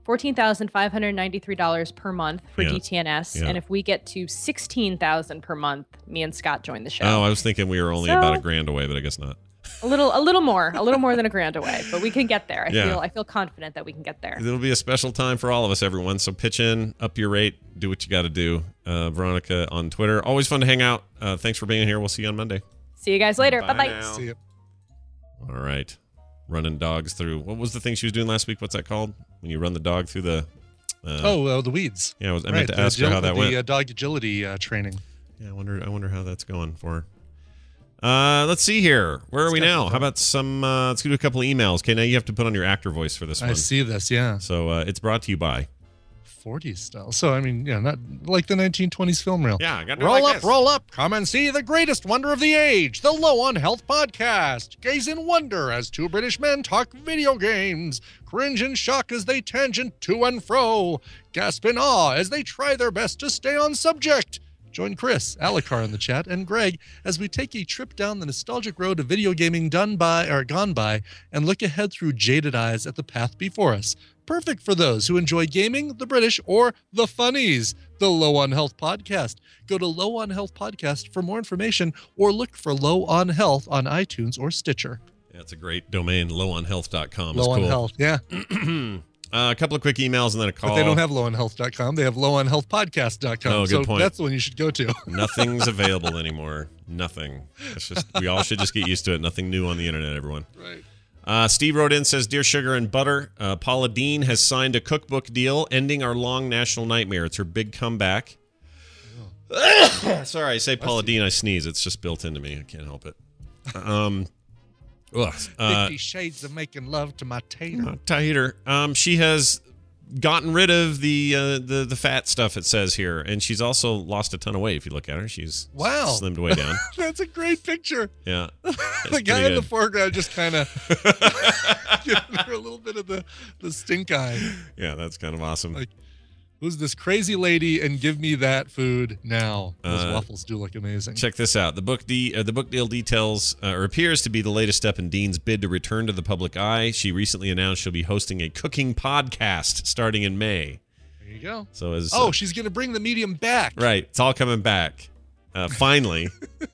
$14,593 per month for Yeah. DTNS. Yeah. And if we get to $16,000 per month, me and Scott join the show. Oh, I was thinking we were only So- about $1,000 away, but I guess not. A little more than $1,000 away, but we can get there. I feel confident that we can get there. It'll be a special time for all of us, everyone. So pitch in, up your rate, do what you got to do. Veronica on Twitter. Always fun to hang out. Thanks for being here. We'll see you on Monday. See you guys later. Bye Bye-bye. now. See you. All right. Running dogs through. What was the thing she was doing last week? What's that called? When you run the dog through the... the weeds. Yeah, I meant to ask her how that went. The dog agility training. Yeah, I wonder how that's going for her. Let's see here. Where are we now? How about some? Let's do a couple of emails. Okay, now you have to put on your actor voice for this one. I see this. Yeah. So it's brought to you by 40s style. So I mean, yeah, not like the 1920s film reel. Yeah, I got roll up, come and see the greatest wonder of the age, the Low on Health podcast. Gaze in wonder as two British men talk video games. Cringe in shock as they tangent to and fro. Gasp in awe as they try their best to stay on subject. Join Chris, Alikar in the chat, and Greg as we take a trip down the nostalgic road of video gaming gone by, and look ahead through jaded eyes at the path before us. Perfect for those who enjoy gaming, the British, or the funnies. The Low on Health podcast. Go to Low on Health podcast for more information, or look for Low on Health on iTunes or Stitcher. Yeah, it's a great domain. Lowonhealth.com. Low on cool. Health, yeah. A couple of quick emails and then a call. But they don't have lowonhealth.com. They have lowonhealthpodcast.com. Oh, good so point. That's the one you should go to. Nothing's available anymore. Nothing. It's just we all should just get used to it. Nothing new on the internet, everyone. Right. Steve wrote in, says, Dear Sugar and Butter, Paula Deen has signed a cookbook deal ending our long national nightmare. It's her big comeback. Oh. Sorry, I say Paula Deen, I sneeze. It's just built into me. I can't help it. 50 Shades of Making Love to My Tater. Tater. She has gotten rid of the fat stuff, it says here, and she's also lost a ton of weight. If you look at her, she's slimmed way down. That's a great picture. Yeah. The guy in the foreground just kind of giving her a little bit of the stink eye. Yeah, that's kind of awesome. Like, who's this crazy lady and give me that food now? Those waffles do look amazing. Check this out. The book deal details or appears to be the latest step in Dean's bid to return to the public eye. She recently announced she'll be hosting a cooking podcast starting in May. There you go. So she's going to bring the medium back. Right. It's all coming back. Finally.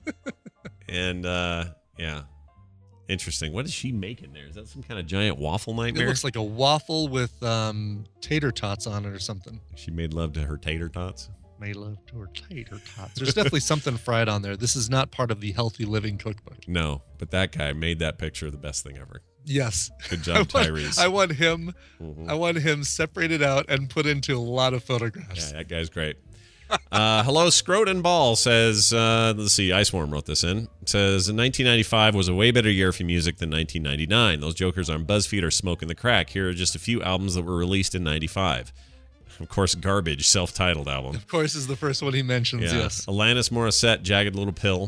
And yeah. Interesting. What is she making there? Is that some kind of giant waffle nightmare? It looks like a waffle with tater tots on it or something. She made love to her tater tots? Made love to her tater tots. There's definitely something fried on there. This is not part of the Healthy Living Cookbook. No, but that guy made that picture the best thing ever. Yes. Good job, Tyrese. I want him. I want him separated out and put into a lot of photographs. Yeah, that guy's great. Hello, Scroton Ball says, let's see, Iceworm wrote this in. It says, 1995 was a way better year for music than 1999. Those jokers on BuzzFeed are smoking the crack. Here are just a few albums that were released in 95. Of course, Garbage, self-titled album. Of course is the first one he mentions, yes. Alanis Morissette, Jagged Little Pill.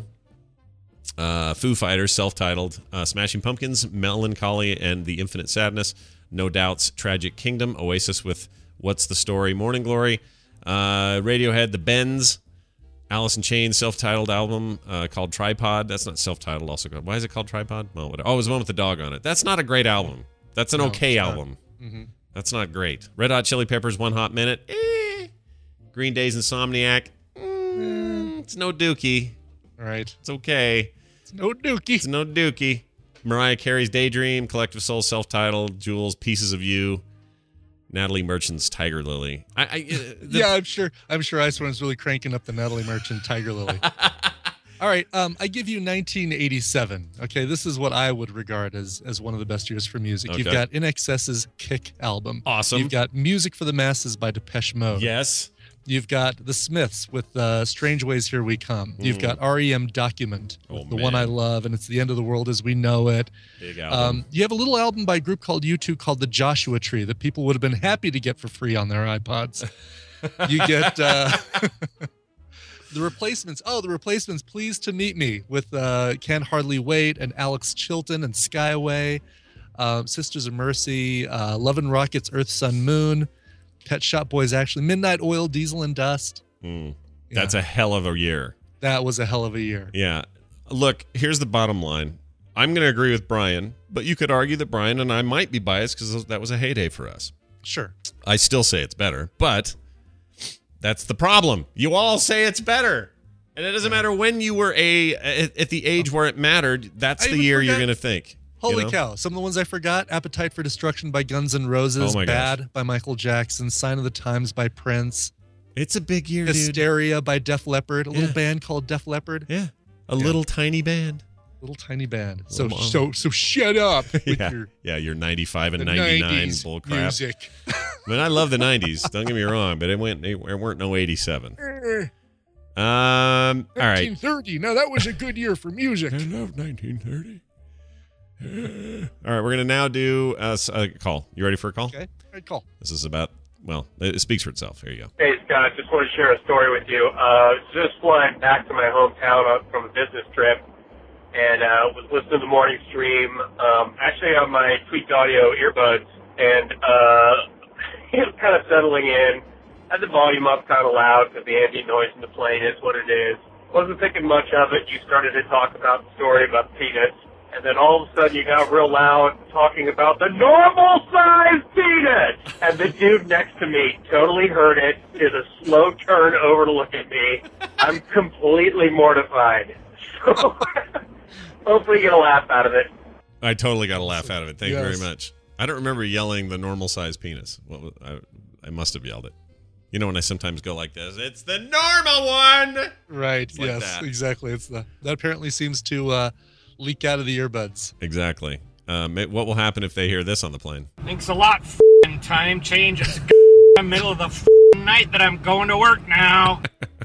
Foo Fighters, self-titled. Smashing Pumpkins, Melancholy and the Infinite Sadness. No Doubt's Tragic Kingdom. Oasis with What's the Story, Morning Glory. Radiohead, The Bends, Alice in Chains self-titled album called Tripod. That's not self-titled. Also called. Why is it called Tripod? Well, whatever. Oh, it was the one with the dog on it. That's not a great album. That's an okay album. Mm-hmm. That's not great. Red Hot Chili Peppers, One Hot Minute. Green Day's Insomniac. It's no dookie. All right. It's okay. It's no dookie. It's no dookie. Mariah Carey's Daydream, Collective Soul self-titled, Jules, Pieces of You. Natalie Merchant's Tiger Lily. Yeah, I'm sure Iceworm's really cranking up the Natalie Merchant Tiger Lily. All right, I give you 1987. Okay, this is what I would regard as one of the best years for music. Okay. You've got INXS's Kick album. Awesome. You've got Music for the Masses by Depeche Mode. Yes. You've got The Smiths with Strange Ways Here We Come. You've got REM Document, the one I love, and it's The End of the World as We Know It. Big album. You have a little album by a group called U2 called The Joshua Tree that people would have been happy to get for free on their iPods. You get The Replacements. Oh, The Replacements, Pleased to Meet Me with Can't Hardly Wait and Alex Chilton and Skyway. Sisters of Mercy, Love and Rockets, Earth, Sun, Moon. Pet Shop Boys, actually. Midnight Oil, Diesel and Dust. That's a hell of a year. That was a hell of a year. Yeah. Look, here's the bottom line. I'm going to agree with Brian, but you could argue that Brian and I might be biased because that was a heyday for us. Sure. I still say it's better, but that's the problem. You all say it's better. And it doesn't matter when you were at the age where it mattered. That's the year you're going to think. Holy cow. Some of the ones I forgot. Appetite for Destruction by Guns N' Roses. Oh my Bad gosh. by Michael Jackson. Sign of the Times by Prince. It's a big year, Hysteria by Def Leppard. A little band called Def Leppard. Yeah. A little tiny band. Little tiny band. So shut up. With your 95 and the 99 90s bull crap. music. I mean, I love the 90s. Don't get me wrong, but it weren't no 87. All right. 1930. Now that was a good year for music. I love 1930. All right, we're going to now do a call. You ready for a call? Okay. All right, call. This is about, well, it speaks for itself. Here you go. Hey, Scott, just want to share a story with you. Just flying back to my hometown from a business trip and was listening to the morning stream, actually on my Tweaked Audio earbuds, and it was kind of settling in. Had the volume up kind of loud because the ambient noise in the plane is what it is. Wasn't thinking much of it. You started to talk about the story about peanuts. And then all of a sudden you got real loud talking about the normal-sized peanut. And the dude next to me totally heard it, did a slow turn over to look at me. I'm completely mortified. So hopefully you get a laugh out of it. I totally got a laugh out of it. Thank you very much. I don't remember yelling the normal-sized penis. Well, I must have yelled it. You know when I sometimes go like this, it's the normal one! Right, It's like yes, that. exactly. That apparently seems to leak out of the earbuds. Exactly. What will happen if they hear this on the plane? Thanks a lot, f***ing time change. It's the middle of the f***ing night that I'm going to work now.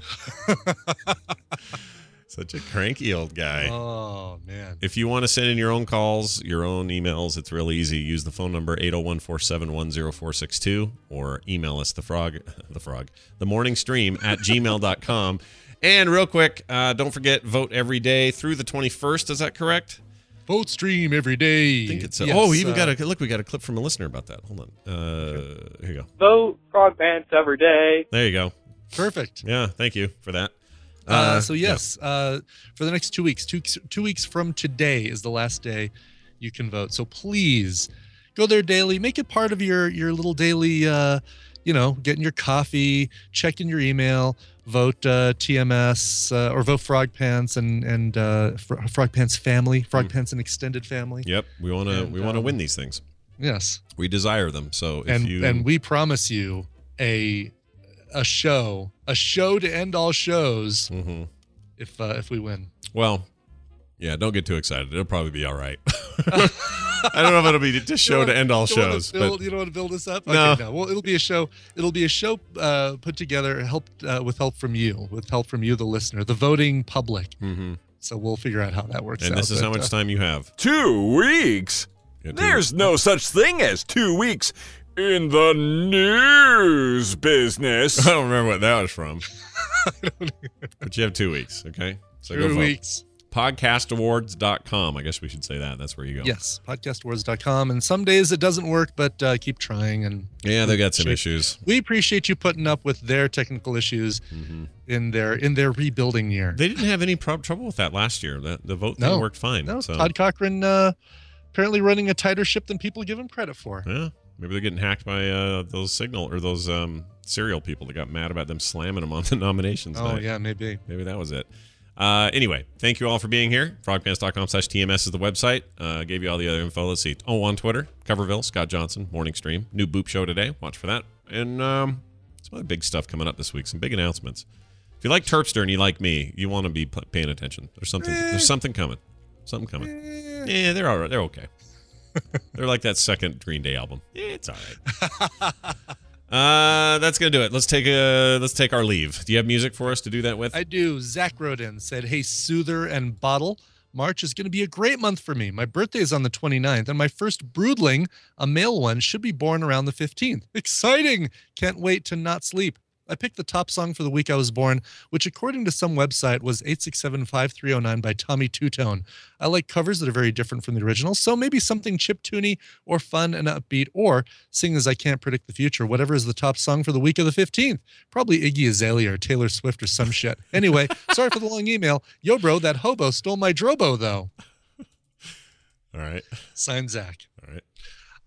Such a cranky old guy. Oh, man. If you want to send in your own calls, your own emails, it's real easy. Use the phone number 801-471-0462 or email us the morning stream at gmail.com. And real quick, don't forget, vote every day through the 21st. Is that correct? Vote stream every day. I think it's Yes, we even got a look. We got a clip from a listener about that. Hold on. Here you go. Vote Frog Pants every day. There you go. Perfect. Yeah, thank you for that. For the next 2 weeks, two weeks from today is the last day you can vote. So please go there daily. Make it part of your little daily, getting your coffee, checking your email, vote TMS or vote Frog Pants and Frog Pants family, Frog Pants and extended family. Yep, we want to win these things. Yes, we desire them. So and we promise you a show to end all shows if we win. Well, yeah, don't get too excited. It'll probably be all right. I don't know if it'll be a show to end all shows. You don't want to build this up? No. Okay, no. Well, it'll be a show. It'll be a show put together, with help from you, the listener, the voting public. Mm-hmm. So we'll figure out how that works. And out. this is how much time you have. 2 weeks? Yeah, 2 There's no such thing as 2 weeks in the news business. I don't remember what that was from. But you have 2 weeks, okay? So 2 weeks. Podcastawards.com. I guess we should say that. That's where you go. Yes, podcastawards.com. And some days it doesn't work, but keep trying. And yeah, they got some issues. We appreciate you putting up with their technical issues in their rebuilding year. They didn't have any trouble with that last year. The vote thing worked fine. No, so. Todd Cochran apparently running a tighter ship than people give him credit for. Yeah, maybe they're getting hacked by those Signal or those Serial people that got mad about them slamming them on the nominations. Oh, night. yeah, maybe that was it. Anyway, thank you all for being here. Frogpants.com/TMS is the website. Gave you all the other info. Let's see. Oh, on Twitter, Coverville, Scott Johnson, Morning Stream. New Boop show today. Watch for that. And some other big stuff coming up this week. Some big announcements. If you like Terpster and you like me, you want to be paying attention. There's something coming. Something coming. Yeah, they're all right. They're okay. They're like that second Green Day album. Yeah, it's all right. That's gonna do it. Let's take our leave. Do you have music for us to do that with? I do. Zach wrote in, said, "Hey, Soother and Bottle, March is going to be a great month for me. My birthday is on the 29th, and my first broodling, a male one, should be born around the 15th. Exciting! Can't wait to not sleep. I picked the top song for the week I was born, which according to some website was 867-5309 by Tommy Two-Tone. I like covers that are very different from the original, so maybe something chiptune or fun and upbeat, or seeing as I can't predict the future, whatever is the top song for the week of the 15th. Probably Iggy Azalea or Taylor Swift or some shit. Anyway, sorry for the long email. Yo, bro, that hobo stole my drobo, though." All right. Signed, Zach. All right.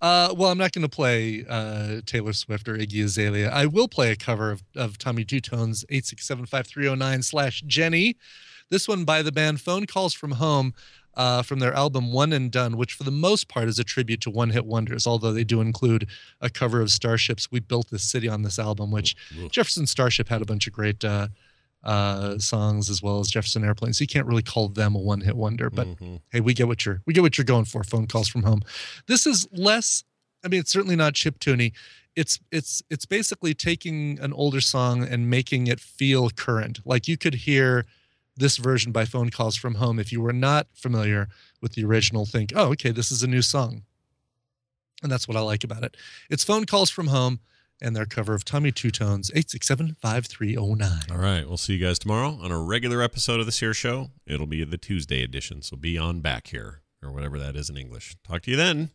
Well, I'm not going to play Taylor Swift or Iggy Azalea. I will play a cover of Tommy Two Tone's 8675309/Jenny. This one by the band Phone Calls from Home from their album One and Done, which for the most part is a tribute to one-hit wonders, although they do include a cover of Starship's We Built This City on this album, which Jefferson Starship had a bunch of great songs, as well as Jefferson Airplane. So you can't really call them a one-hit wonder, but hey, we get what you're going for. Phone Calls from Home. This is less, I mean, it's certainly not chiptune-y. It's basically taking an older song and making it feel current. Like you could hear this version by Phone Calls from Home if you were not familiar with the original. Think, oh, okay, this is a new song. And that's what I like about it. It's Phone Calls from Home and their cover of Tommy Two Tones, 8675309. All right, we'll see you guys tomorrow on a regular episode of this here show. It'll be the Tuesday edition, so be on back here, or whatever that is in English. Talk to you then.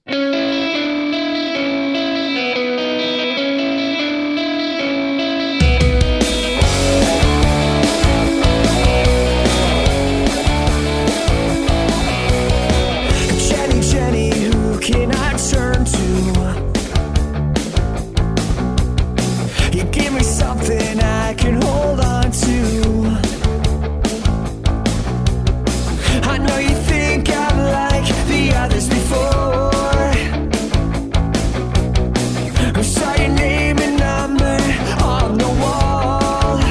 Jenny, who can I turn to? You give me something I can hold on to. I know you think I'm like the others before. I saw your name and number on the wall.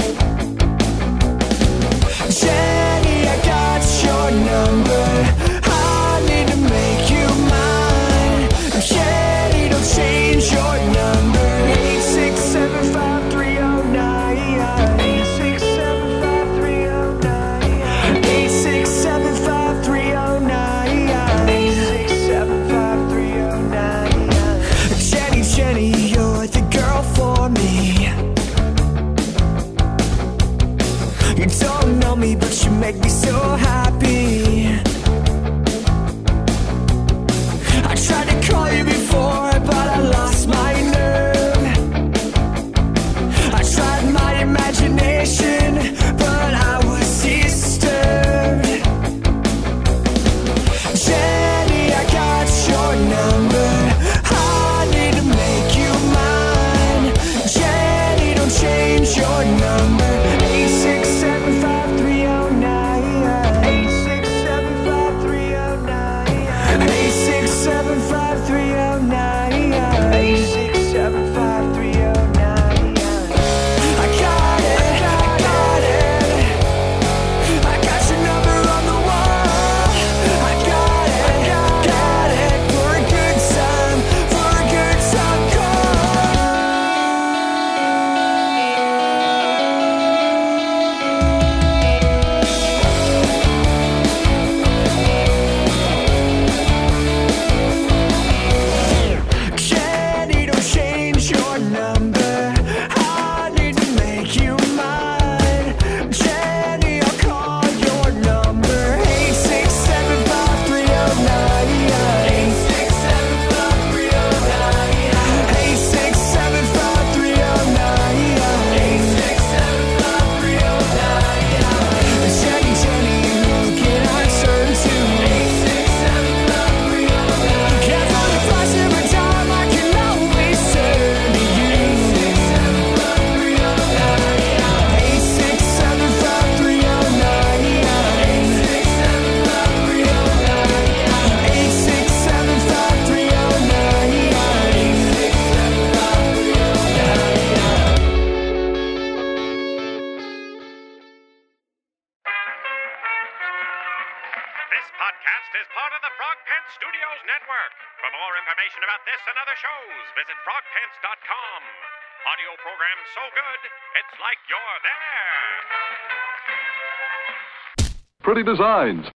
Jenny, I got your number. I need to make you mine. Jenny, don't change your number. 8675309. 8675309. 8675309. Jenny, you're the girl for me. You don't know me, but you make me so happy. I tried to call you before, but I lost my nerve. I tried my imagination, but I was disturbed. Jenny, I got your number. I need to make you mine. Jenny, don't change your number. 8675309. 8675309. 8675309. 8675309. I got it. I got your number on the wall. I got it. For a good time Jenny, don't change your number. I need to make you mine. Jenny, I'll call your number. 8675309. 8675309. 8675309. Jenny, who can I turn to? 8675309. Can't find the price every time I can always turn to you. 8675309. This podcast is part of the Frog Pants Studios Network. For more information about this and other shows, visit frogpants.com. Audio program so good, it's like you're there. Pretty designs.